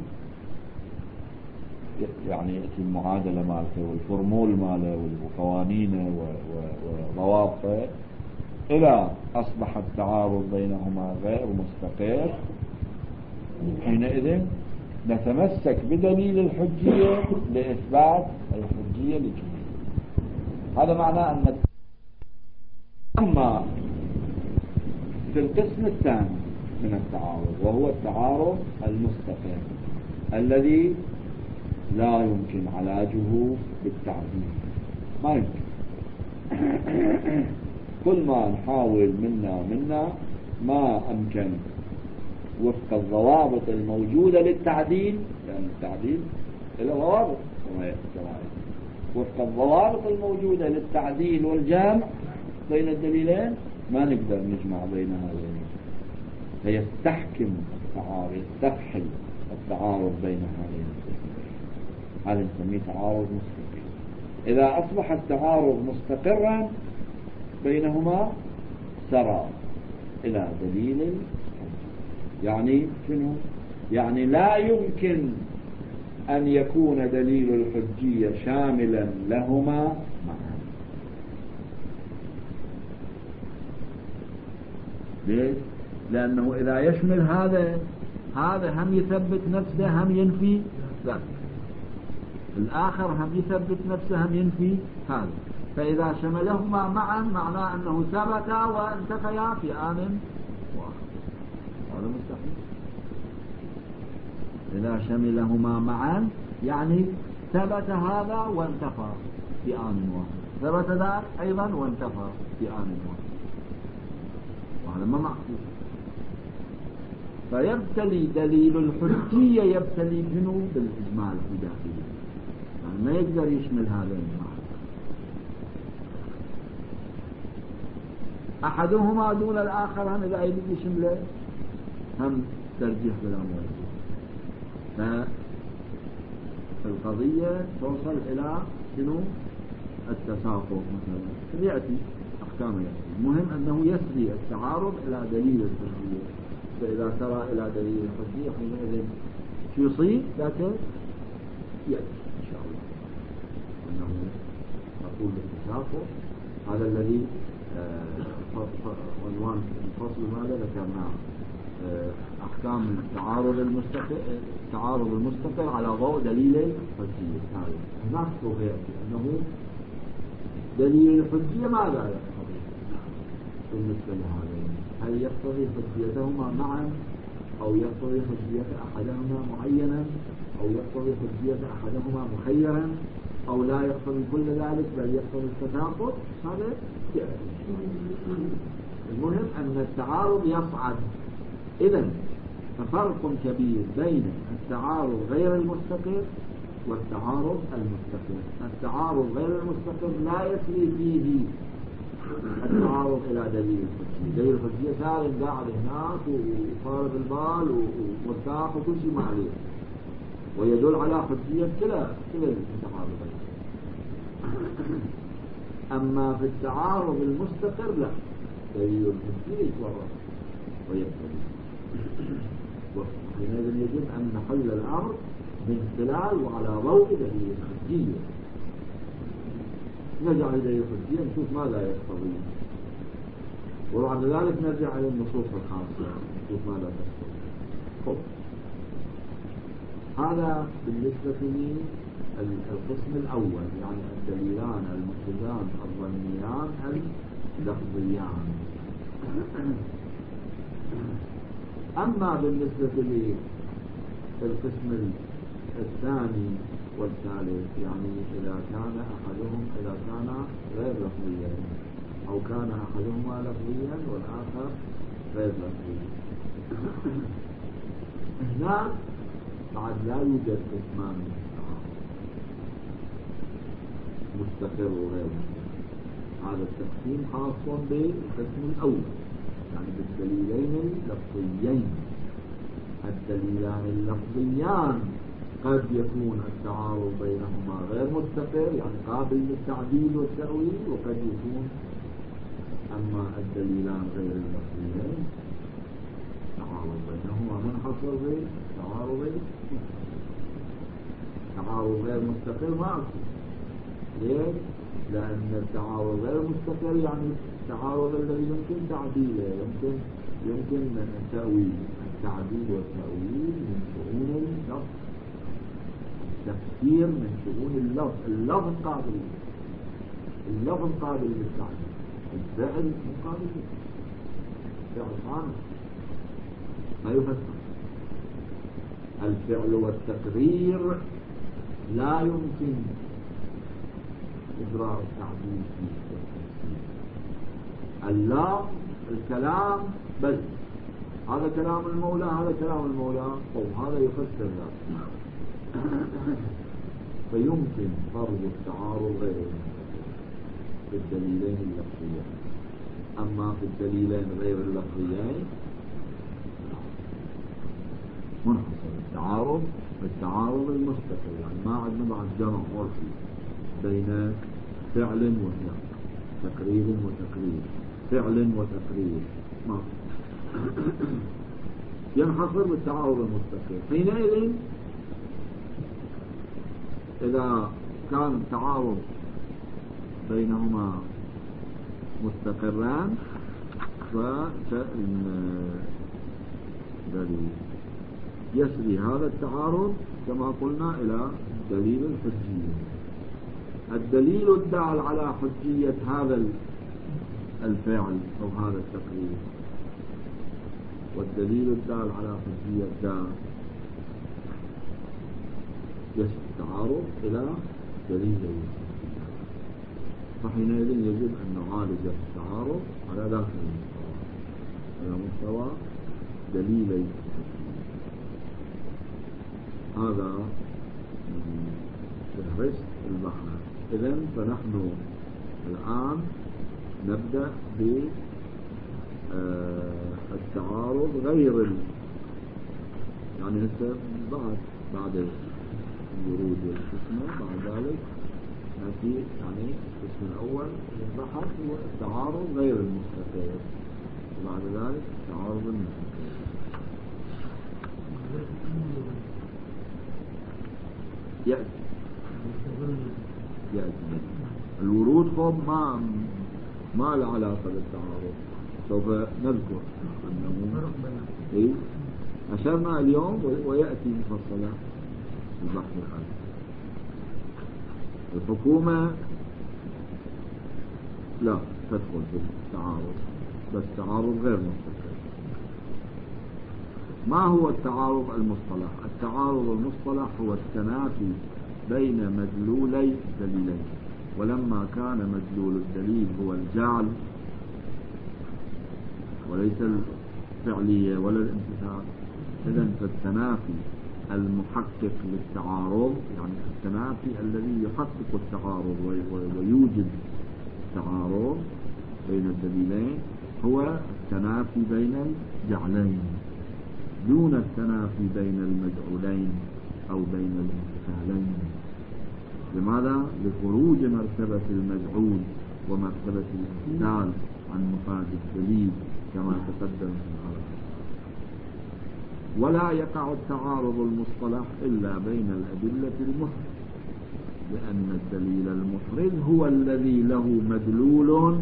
يعني يأتي المعادلة مالته والفورمول ماله والقوانين وضوابطه، إذا أصبح التعارض بينهما غير مستقر، حينئذ نتمسك بدليل الحجية لإثبات الحجية لجميع. هذا معناه أن أما في القسم الثاني من التعارض، وهو التعارض المستقر الذي لا يمكن علاجه بالتعديل، ما يمكن. كل ما نحاول منا منا ما أمكن وفق الضوابط الموجودة للتعديل، لأن يعني التعديل إلى ضوابط كما يقول، وفق الضوابط الموجودة للتعديل والجمع بين الدليلين ما نقدر نجمع بين هذين، فيستحكم التعارض، يستفحل التعارض بين هذين الدليلين. هذا نسميه تعارض مستقر. إذا أصبح التعارض مستقرا بينهما سرى إلى دليل الحجية. يعني شنو؟ يعني لا يمكن أن يكون دليل الحجية شاملا لهما معا. ليش؟ لأنه إذا يشمل هذا هذا هم يثبت نفسه هم ينفي ذاك، الآخر هم يثبت نفسه هم ينفي هذا، فإذا شملهما معا معناه أنه ثبتا وانتفيا في آن واحد. هذا مستحيل. إذا شملهما معا يعني ثبت هذا وانتفى في آن واحد، ثبت ذاك أيضا وانتفى في آن واحد، وهذا ما معقول. فيبتلي دليل الحجية يبتلي منه بالإجمال في داخله، يعني ما يقدر يشمل هذين معا، أحدهما دون الآخر. هم إذا يريد يشمله هم ترجيح بلا موجود، فالقضية توصل إلى شنو؟ التساقط مثلا يأتي أحكام يأتي. المهم أنه يسري التعارض إلى دليل الحجية، فإذا سرى إلى دليل الحجية حينئذ شو يصيب؟ ذاك يأتي إن شاء الله أنه نقول التساقط. هذا الذي عنوان الفصل ماذا ذكرناه، أحكام التعارض المستقر التعارض المستقر على ضوء دليل الحجية. هذا هناك سوف يأتي أنه دليل الحجية ماذا يقتضي بالنسبة لهذين؟ هل يقتضي حجيتهما معا أو يقتضي حجية أحدهما معينا، أو يقتضي حجية أحدهما محيرا، أو لا يقتضي كل ذلك بل يقتضي التناقض، هذا يأتي. المهم أن التعارض يصعد. إذن ففرق كبير بين التعارض غير المستقر والتعارض المستقر. التعارض غير المستقر لا يسري فيه التعارض إلى دليل الحجية. دليل الحجية سالم قاعد هناك وفارغ البال ومرتاح وكل شيء ما عليه، ويدل على حجية كلا كلا التعارضين. أما في التعارض المستقر لا، دليل الحجية يتورط ويبتدي، وحينئذ يجب أن نحل الأمر من خلال وعلى ضوء دليل الحجية. نرجع إلى الحجية نشوف ماذا يقتضي، وبعد ذلك نرجع إلى النصوص الخاصة نشوف ماذا تقتضي. هذا بالنسبة للقسم الأول، يعني الدليلان المحتجان الظنيان اللفظيان. أما بالنسبة للقسم الثاني والثالث، يعني إذا كان أحدهم إذا كان غير لفظيا، أو كان أحدهما لفظيا والآخر غير لفظي، هنا بعد لا يوجد قسمان مستقر وغير مستقر. هذا التقسيم خاص بالقسم الأول، يعني بالدليلين اللفظيين. الدليلان اللفظيان قد يكون التعارض بينهما غير مستقر، يعني قابل للتعديل والتأويل، وقد يكون أما الدليلان غير اللفظيين التعارض بينهما منحصر بالتعارض تعارض غير مستقر ما أكون. ليش؟ لأن التعارض غير مستقر يعني التعارض الذي يمكن تعديله، يمكن يمكن تأويله. التعديل والتأويل من شؤون اللفظ، التفسير من شؤون اللفظ. اللفظ قابل اللفظ قابل للتعديل، الفعل مقابل الفعل خانق ما يفسر. الفعل والتقرير لا يمكن إجراء التعديل فيه والتفسير. اللفظ الكلام بس، هذا كلام المولى هذا كلام المولى، أو هذا يفسر ذلك. فيمكن فرض التعارض غير المستقر في الدليلين اللفظيين. أما في الدليلين غير اللفظيين منحصر التعارض بالتعارض المستقر، يعني ما عندنا بعد جمع عرفي بين فعل وفعل، تقرير وتقرير، فعل وتقرير، ما ينحصر بالتعارض المستقر. حينئذ إذا كان التعارض بينهما مستقران يسري هذا التعارض كما قلنا إلى دليل الحجية. الدليل الدال على حجية هذا الفعل أو هذا التقرير، والدليل الدال على حجية ذا يسري التعارض إلى دليل الحجية. فحينئذ يجب أن نعالج التعارض على ذات المستوى، على مستوى دليلي الحجية. هذا فهرس البحث. إذن فنحن الآن نبدأ بالتعارض غير ال... يعني هسه بعد بعد الورود والقسمة بعد ذلك نأتي يعني القسم الأول البحث هو التعارض غير المستقر، وبعد ذلك التعارض المستقر. يأتي يأتي الورود خب ما ما له علاقة بالتعارض، سوف نذكر أنه إيه أشرنا اليوم ويأتي مفصلا البحث الآن. الحكومة لا تدخل في التعارض، بس تعارض غير مستقر. ما هو التعارض المصطلح؟ التعارض المصطلح هو التنافي بين مدلولي دليلين، ولما كان مدلول الدليل هو الجعل وليس الفعلية ولا الامتثال، إذن فالتنافي المحقق للتعارض، يعني التنافي الذي يحقق التعارض ويوجد التعارض بين الدليلين هو التنافي بين الجعلين دون التنافي بين المجعولين أو بين الامتثالين. لماذا؟ لخروج مرتبة المجعول ومرتبة الامتثال عن مفاد الدليل كما تقدم في الأرض. ولا يقع التعارض المصطلح إلا بين الأدلة المحرز، لأن الدليل المحرز هو الذي له مدلول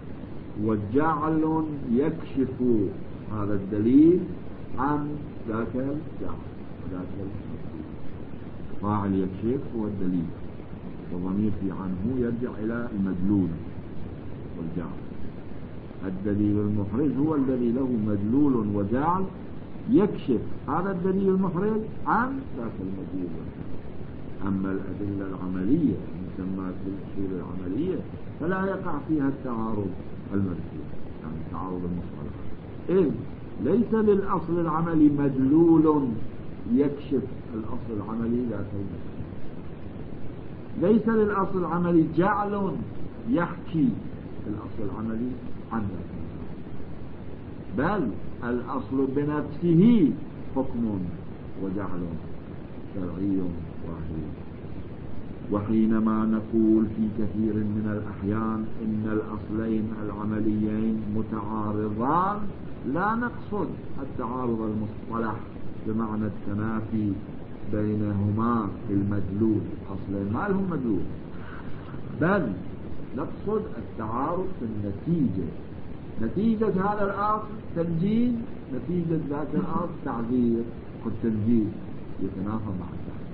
وجعل يكشف هذا الدليل عن ذاك الجعل وذاك المدلول. فاعل يكشف هو الدليل، وضمير في عنه يرجع إلى المدلول والجعل. الدليل المحرز هو الذي له مدلول وجعل يكشف هذا الدليل المحرز عن ذاك المدلول. أما الأدلة العملية المسمى بالأصول العملية فلا يقع فيها التعارض المذكور، يعني التعارض المصطلح، إذ ليس للأصل العملي مدلول يكشف الأصل العملي ذات المدلول، ليس للأصل العملي جعل يحكي الأصل العملي عن ذات المدلول، بل الأصل بنفسه حكم وجعل شرعي واحد. وحينما نقول في كثير من الأحيان إن الأصلين العمليين متعارضان لا نقصد التعارض المصطلح بمعنى التنافي بينهما في المدلول، أصلين ما لهم مدلول، بل نقصد التعارض في النتيجة، نتيجة هذا الأصل تنجيز، نتيجة ذاك الأصل تعذير، والتنجيز يتنافى مع التعذير،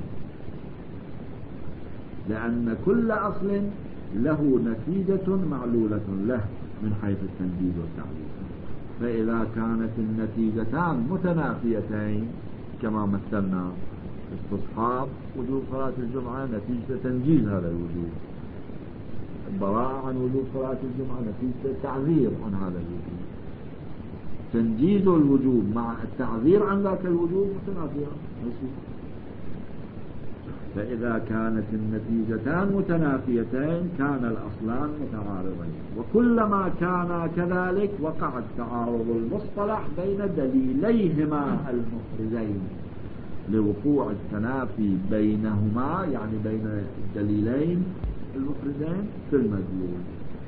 لأن كل أصل له نتيجة معلولة له من حيث التنجيز والتعذير. فإذا كانت النتيجتان متنافيتين كما مثلنا استصحاب وجوب صلاة الجمعة نتيجة تنجيز هذا الوجوب، البراءة عن وجوب صلاة الجمعة نتيجة التعذير عن هذا الوجوب، تنجيز الوجوب مع التعذير عن ذاك الوجوب متنافيان. فإذا كانت النتيجتان متنافيتين كان الأصلان متعارضين، وكلما كان كذلك وقع التعارض المصطلح بين دليليهما المفرزين لوقوع التنافي بينهما، يعني بين الدليلين المفردين في المدلول.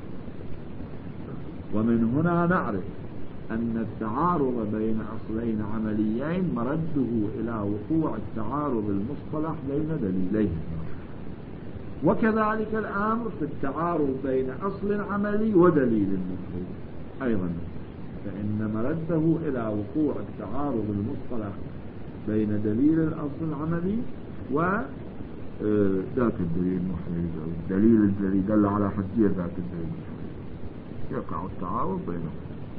ومن هنا نعرف أن التعارض بين أصلين عمليين مرده إلى وقوع التعارض المصطلح بين دليلين، وكذلك الأمر في التعارض بين أصل عملي ودليل مفرد أيضا، فإن مرده إلى وقوع التعارض المصطلح بين دليل الأصل العملي وذاك الدليل المفرد أو الدليل الذي دل على حجية ذاك الدليل المفرد، يقع التعارض بينهم.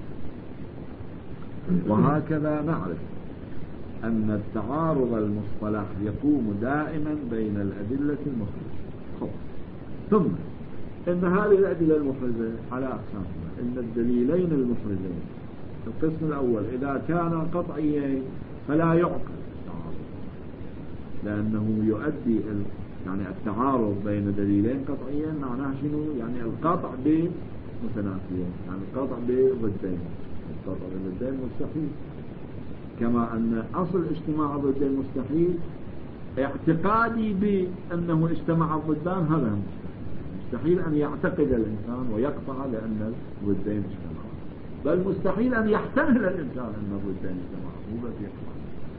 وهكذا نعرف أن التعارض المصطلح يقوم دائما بين الأدلة المفرزة. ثم إن هذه الأدلة المفرزة على أقسامها، إن الدليلين المفرزين القسم الأول إذا كان قطعيين فلا يعقل التعارض، لأنه يؤدي يعني التعارض بين دليلين قطعيين معناه شنو؟ يعني القطع بمتنافيين، يعني القطع بضدين، القطع بضدين مستحيل، كما أن أصل اجتماع الضدين مستحيل، اعتقادي بأنه اجتمع الضدان هذا مستحيل أن يعتقد الإنسان ويقطع لأن الضدين اجتمعوا، بل مستحيل أن يحتمل الإنسان أن الضدين اجتمعوا، مو بس يقطع،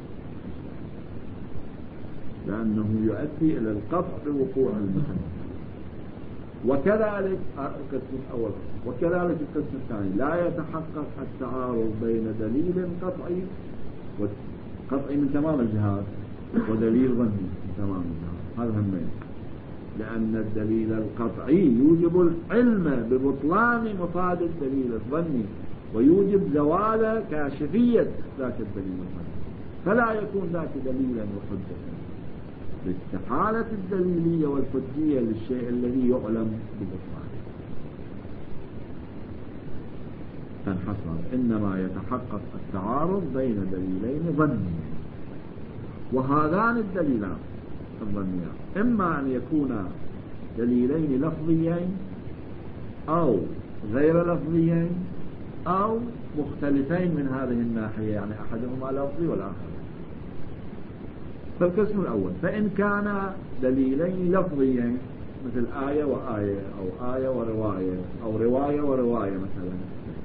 لأنه يؤدي إلى القطع بوقوع المتنافي. وكذلك القسم الأول، وكذلك القسم الثاني لا يتحقق التعارض بين دليل قطعي قطعي من تمام الجهات ودليل ظني من تمام الجهات، هذا همين، لأن الدليل القطعي يوجب العلم ببطلان مفاد الدليل الظني ويوجب زوال كاشفية ذاك الدليل الظني، فلا يكون ذاك دليلا وحجة لاستحالة الدليلية والحجية للشيء الذي يعلم ببطلانه. تنحصر إنما يتحقق التعارض بين دليلين ظنيين، وهذان الدليلان الظنيان إما أن يكونا دليلين لفظيين أو غير لفظيين أو مختلفين من هذه الناحية، يعني أحدهما لفظي والآخر. فالقسم الأول، فإن كان دليلين لفظيين مثل آية وآية أو آية ورواية أو رواية ورواية مثلا،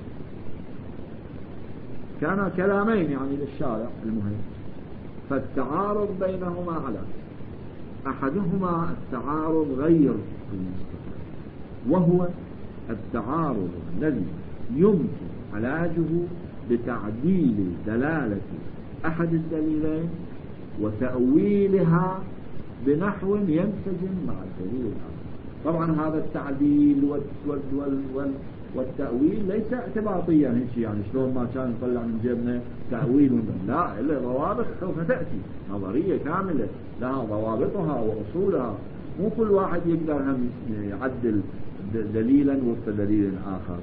كان كلامين يعني للشارع المهم، فالتعارض بينهما على أحدهما التعارض غير المستقر، وهو التعارض الذي يمكن علاجه بتعديل دلالة أحد الدليلين وتأويلها بنحو ينسجم مع الدليل الآخر. طبعا هذا التعديل وال وال وال والتأويل ليس اعتباطيا هيك، يعني شلون ما كان يطلع من جيبنا تأويل، لا، إلا ضوابط سوف تأتي، نظرية كاملة لها ضوابطها وأصولها، مو كل واحد يقدر هم يعدل دليلا وفق دليل آخر.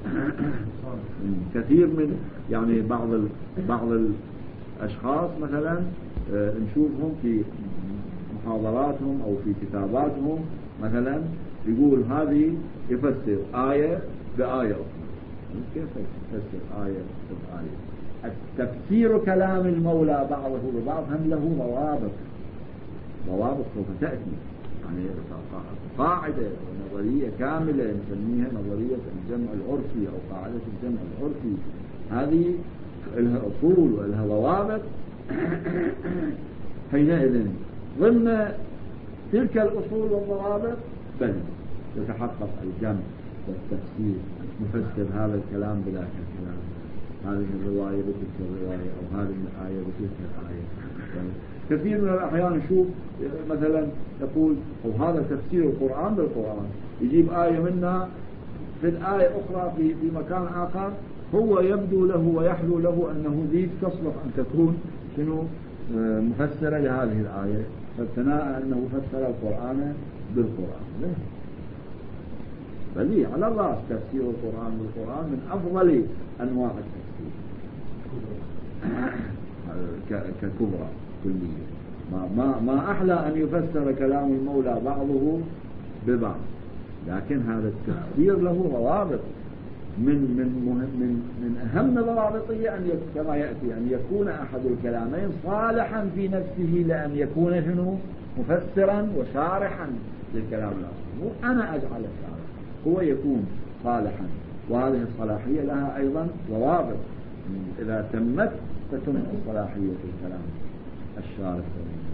كثير من يعني بعض بعض الأشخاص مثلا نشوفهم في محاضراتهم أو في كتاباتهم مثلا يقول هذه يفسر آية بآية أخرى. كيف يفسر آية بآية؟ التفسير كلام المولى بعضه ببعض هم له ضوابط، ضوابط سوف تأتي، يعني قاعدة ونظرية كاملة نسميها نظرية الجمع العرفي أو قاعدة الجمع العرفي، هذه لها أصول ولها ضوابط. حينئذ ضمن تلك الأصول والضوابط بل يتحقق الجمع والتفسير، نفسر هذا الكلام بذاك الكلام، هذه الرواية بتلك الرواية أو هذه الآية بتلك الآية. يعني كثير من الأحيان نشوف مثلا يقول أو هذا تفسير القرآن بالقرآن، يجيب آية منها في الآية أخرى في في مكان آخر، هو يبدو له ويحلو له أنه ذيك تصلح أن تكون شنو مفسرة لهذه الآية، فابتناء أنه فسر القرآن بالقرآن. بل على الرأس تفسير القرآن بالقرآن من أفضل أنواع التفسير ككبرى كلية. ما, ما, ما أحلى أن يفسر كلام المولى بعضه ببعض، لكن هذا التفسير له ضوابط. من من من من أهم ضوابطه أن كما يأتي أن يكون أحد الكلامين صالحا في نفسه لأن يكون شنو مفسرا وشارحا للكلام الآخر، مو أنا أجعل الشارح، هو يكون صالحا، وهذه الصلاحية لها أيضا ضوابط، إذا تمت تتم صلاحية الكلام الشارح.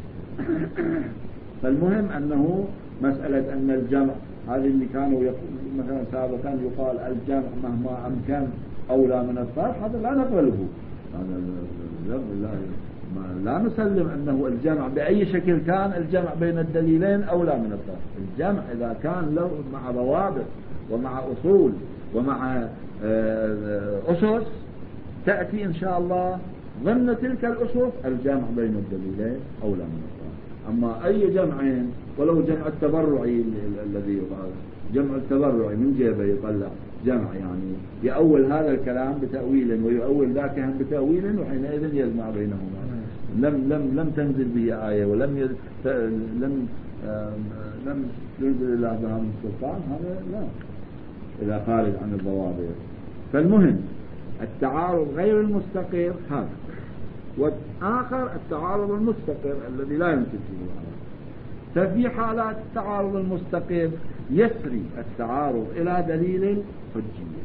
فالمهم أنه مسألة أن الجمع هذه اللي كانوا مثلا سابقا يقال الجمع مهما أمكن أولى من الطرح، هذا لا نقبله، هذا لا, لا نسلم أنه الجمع بأي شكل كان الجمع بين الدليلين أولى من الطرح. الجمع إذا كان له مع ضوابط ومع أصول ومع أسس تأتي إن شاء الله ضمن تلك الأسس، الجمع بين الدليلين أولى من الطرح. أما أي جمعين ولو جمع التبرعي الذي يقال جمع التبرعي من جيبه يطلع جمع، يعني يأول هذا الكلام بتأويل ويؤول ذاك هم بتأويل، وحينئذ يجمع بينهما. لم لم لم تنزل به آية ولم يد... لم لم ينزل الله بها من سلطان، هذا لا، إذا خارج عن الضوابط. فالمهم التعارض غير المستقر هذا، والآخر التعارض المستقر الذي لا يمكن فيه العرض. ففي حالات التعارض المستقر يسري التعارض إلى دليل حجية،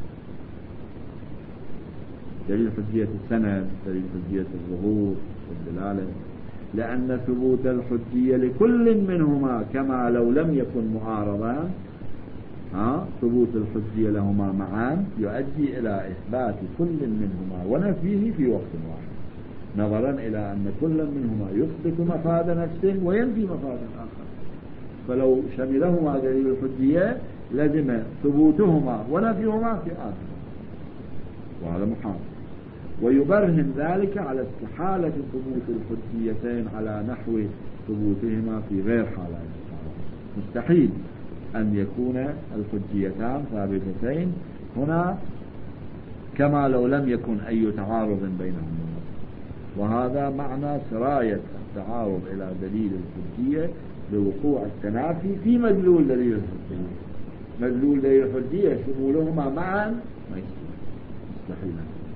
دليل حجية السند، دليل حجية الظهور والدلالة، لأن ثبوت الحجية لكل منهما كما لو لم يكن معارضان، ها ثبوت الحجية لهما معا يؤدي إلى إثبات كل منهما ونفيه في وقت واحد، نظرا إلى أن كل منهما يثبت مفاد نفسه وينفي مفاد آخر. فلو شملهما دليل الحجية لزم ثبوتهما ونفيهما في آخر، وهذا محال. ويبرهن ذلك على استحالة ثبوت الحجيتين على نحو ثبوتهما في غير حالات التعارض. مستحيل أن يكون الحجيتان ثابتتين هنا كما لو لم يكن أي تعارض بينهما، وهذا معنى سراية التعارض إلى دليل الحجية بوقوع التنافي في مدلول دليل الحجية. مدلول دليل الحجية شمولهما معا ما يستحيل.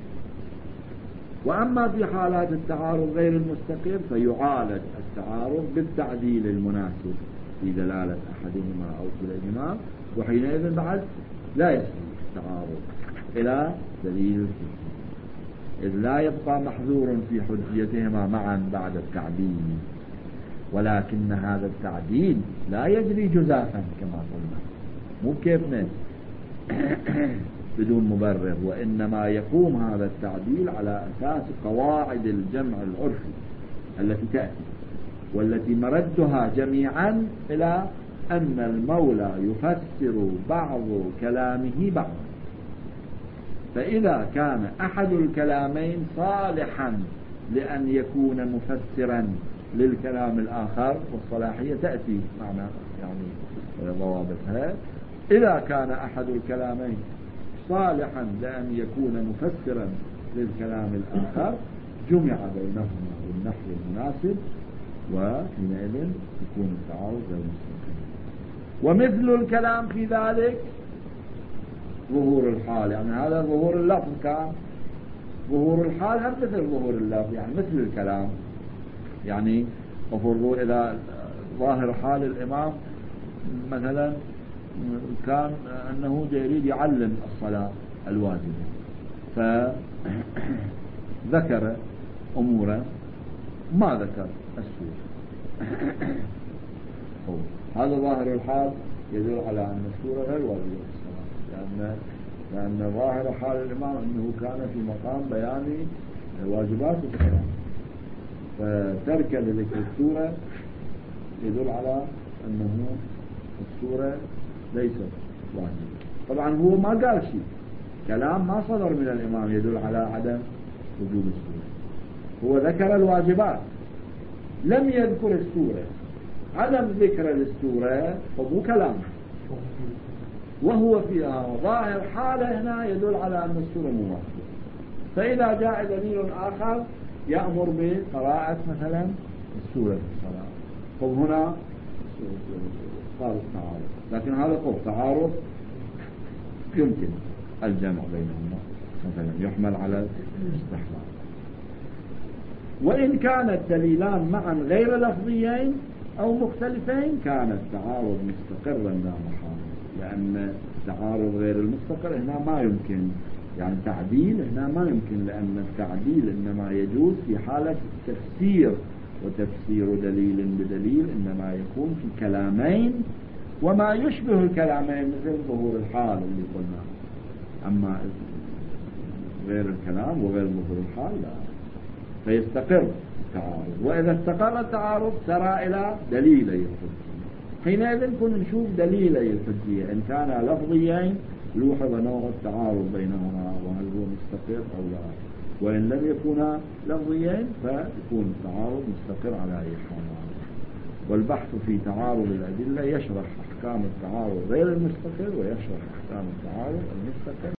وأما في حالات التعارض غير المستقر فيعالج التعارض بالتعديل المناسب في دلالة أحدهما أو كليهما، وحينئذ بعد لا يصل التعارض إلى دليل الحجية، إذ لا يبقى محذور في حجيتهما معا بعد التعديل. ولكن هذا التعديل لا يجري جزافا كما قلنا، مو كيفنا بدون مبرر، وإنما يقوم هذا التعديل على أساس قواعد الجمع العرفي التي تأتي، والتي مردها جميعا إلى أن المولى يفسر بعض كلامه بعضا. فإذا كان أحد الكلامين صالحا لأن يكون مفسرا للكلام الآخر، والصلاحية تأتي معنا يعني ضوابطها، إذا كان أحد الكلامين صالحا لأن يكون مفسرا للكلام الآخر جمع بينهما بالنحو المناسب، وحينئذ يكون التعارض غير مستقيم. ومثل الكلام في ذلك ظهور الحال، يعني هذا ظهور اللفظ، كان ظهور الحال هم مثل ظهور اللفظ، يعني مثل الكلام. يعني أفرضوا إذا ظاهر حال الإمام مثلا كان أنه يريد يعلم الصلاة الواجبة، فذكر أمورا ما ذكر السورة، هذا ظاهر الحال يدل على أن السورة غير واجبة في الصلاة، لأن لأن ظاهر حال الإمام أنه كان في مقام بيان واجبات الصلاة، فترك لذكر السورة يدل على أنه السورة ليست واجبة. طبعا هو ما قال شيء، كلام ما صدر من الإمام يدل على عدم وجوب السورة، هو ذكر الواجبات لم يذكر السورة. عدم ذكر للسورة فهو كلام، وهو فيها ظاهر حاله هنا يدل على أن السورة مو واجبة. فإذا جاء دليل آخر يأمر بقراءة مثلا السورة في الصلاة، فهنا صار التعارض، لكن هذا قول تعارض يمكن الجمع بينهما، مثلا يحمل على الاستحلال. وإن كان الدليلان معا غير لفظيين أو مختلفين كان التعارض مستقرا لا محالة، لأن التعارض غير المستقر هنا ما يمكن، يعني تعديل هنا ما يمكن، لأن التعديل إنما يجوز في حالة التفسير، وتفسير دليل بدليل إنما يكون في كلامين وما يشبه الكلامين مثل ظهور الحال اللي قلنا. أما غير الكلام وغير ظهور الحال لا، فيستقر التعارض. وإذا استقر التعارض سرى إلى دليلي الحجية، حينئذ كنا نشوف دليلي الحجية إن كان لفظيين لوحظ نوع التعارض بينهما وهل هو مستقر أو لا، وإن لم يكونا لفظيين فيكون التعارض مستقر على أي حال. والبحث في تعارض الأدلة يشرح أحكام التعارض غير المستقر ويشرح أحكام التعارض المستقر.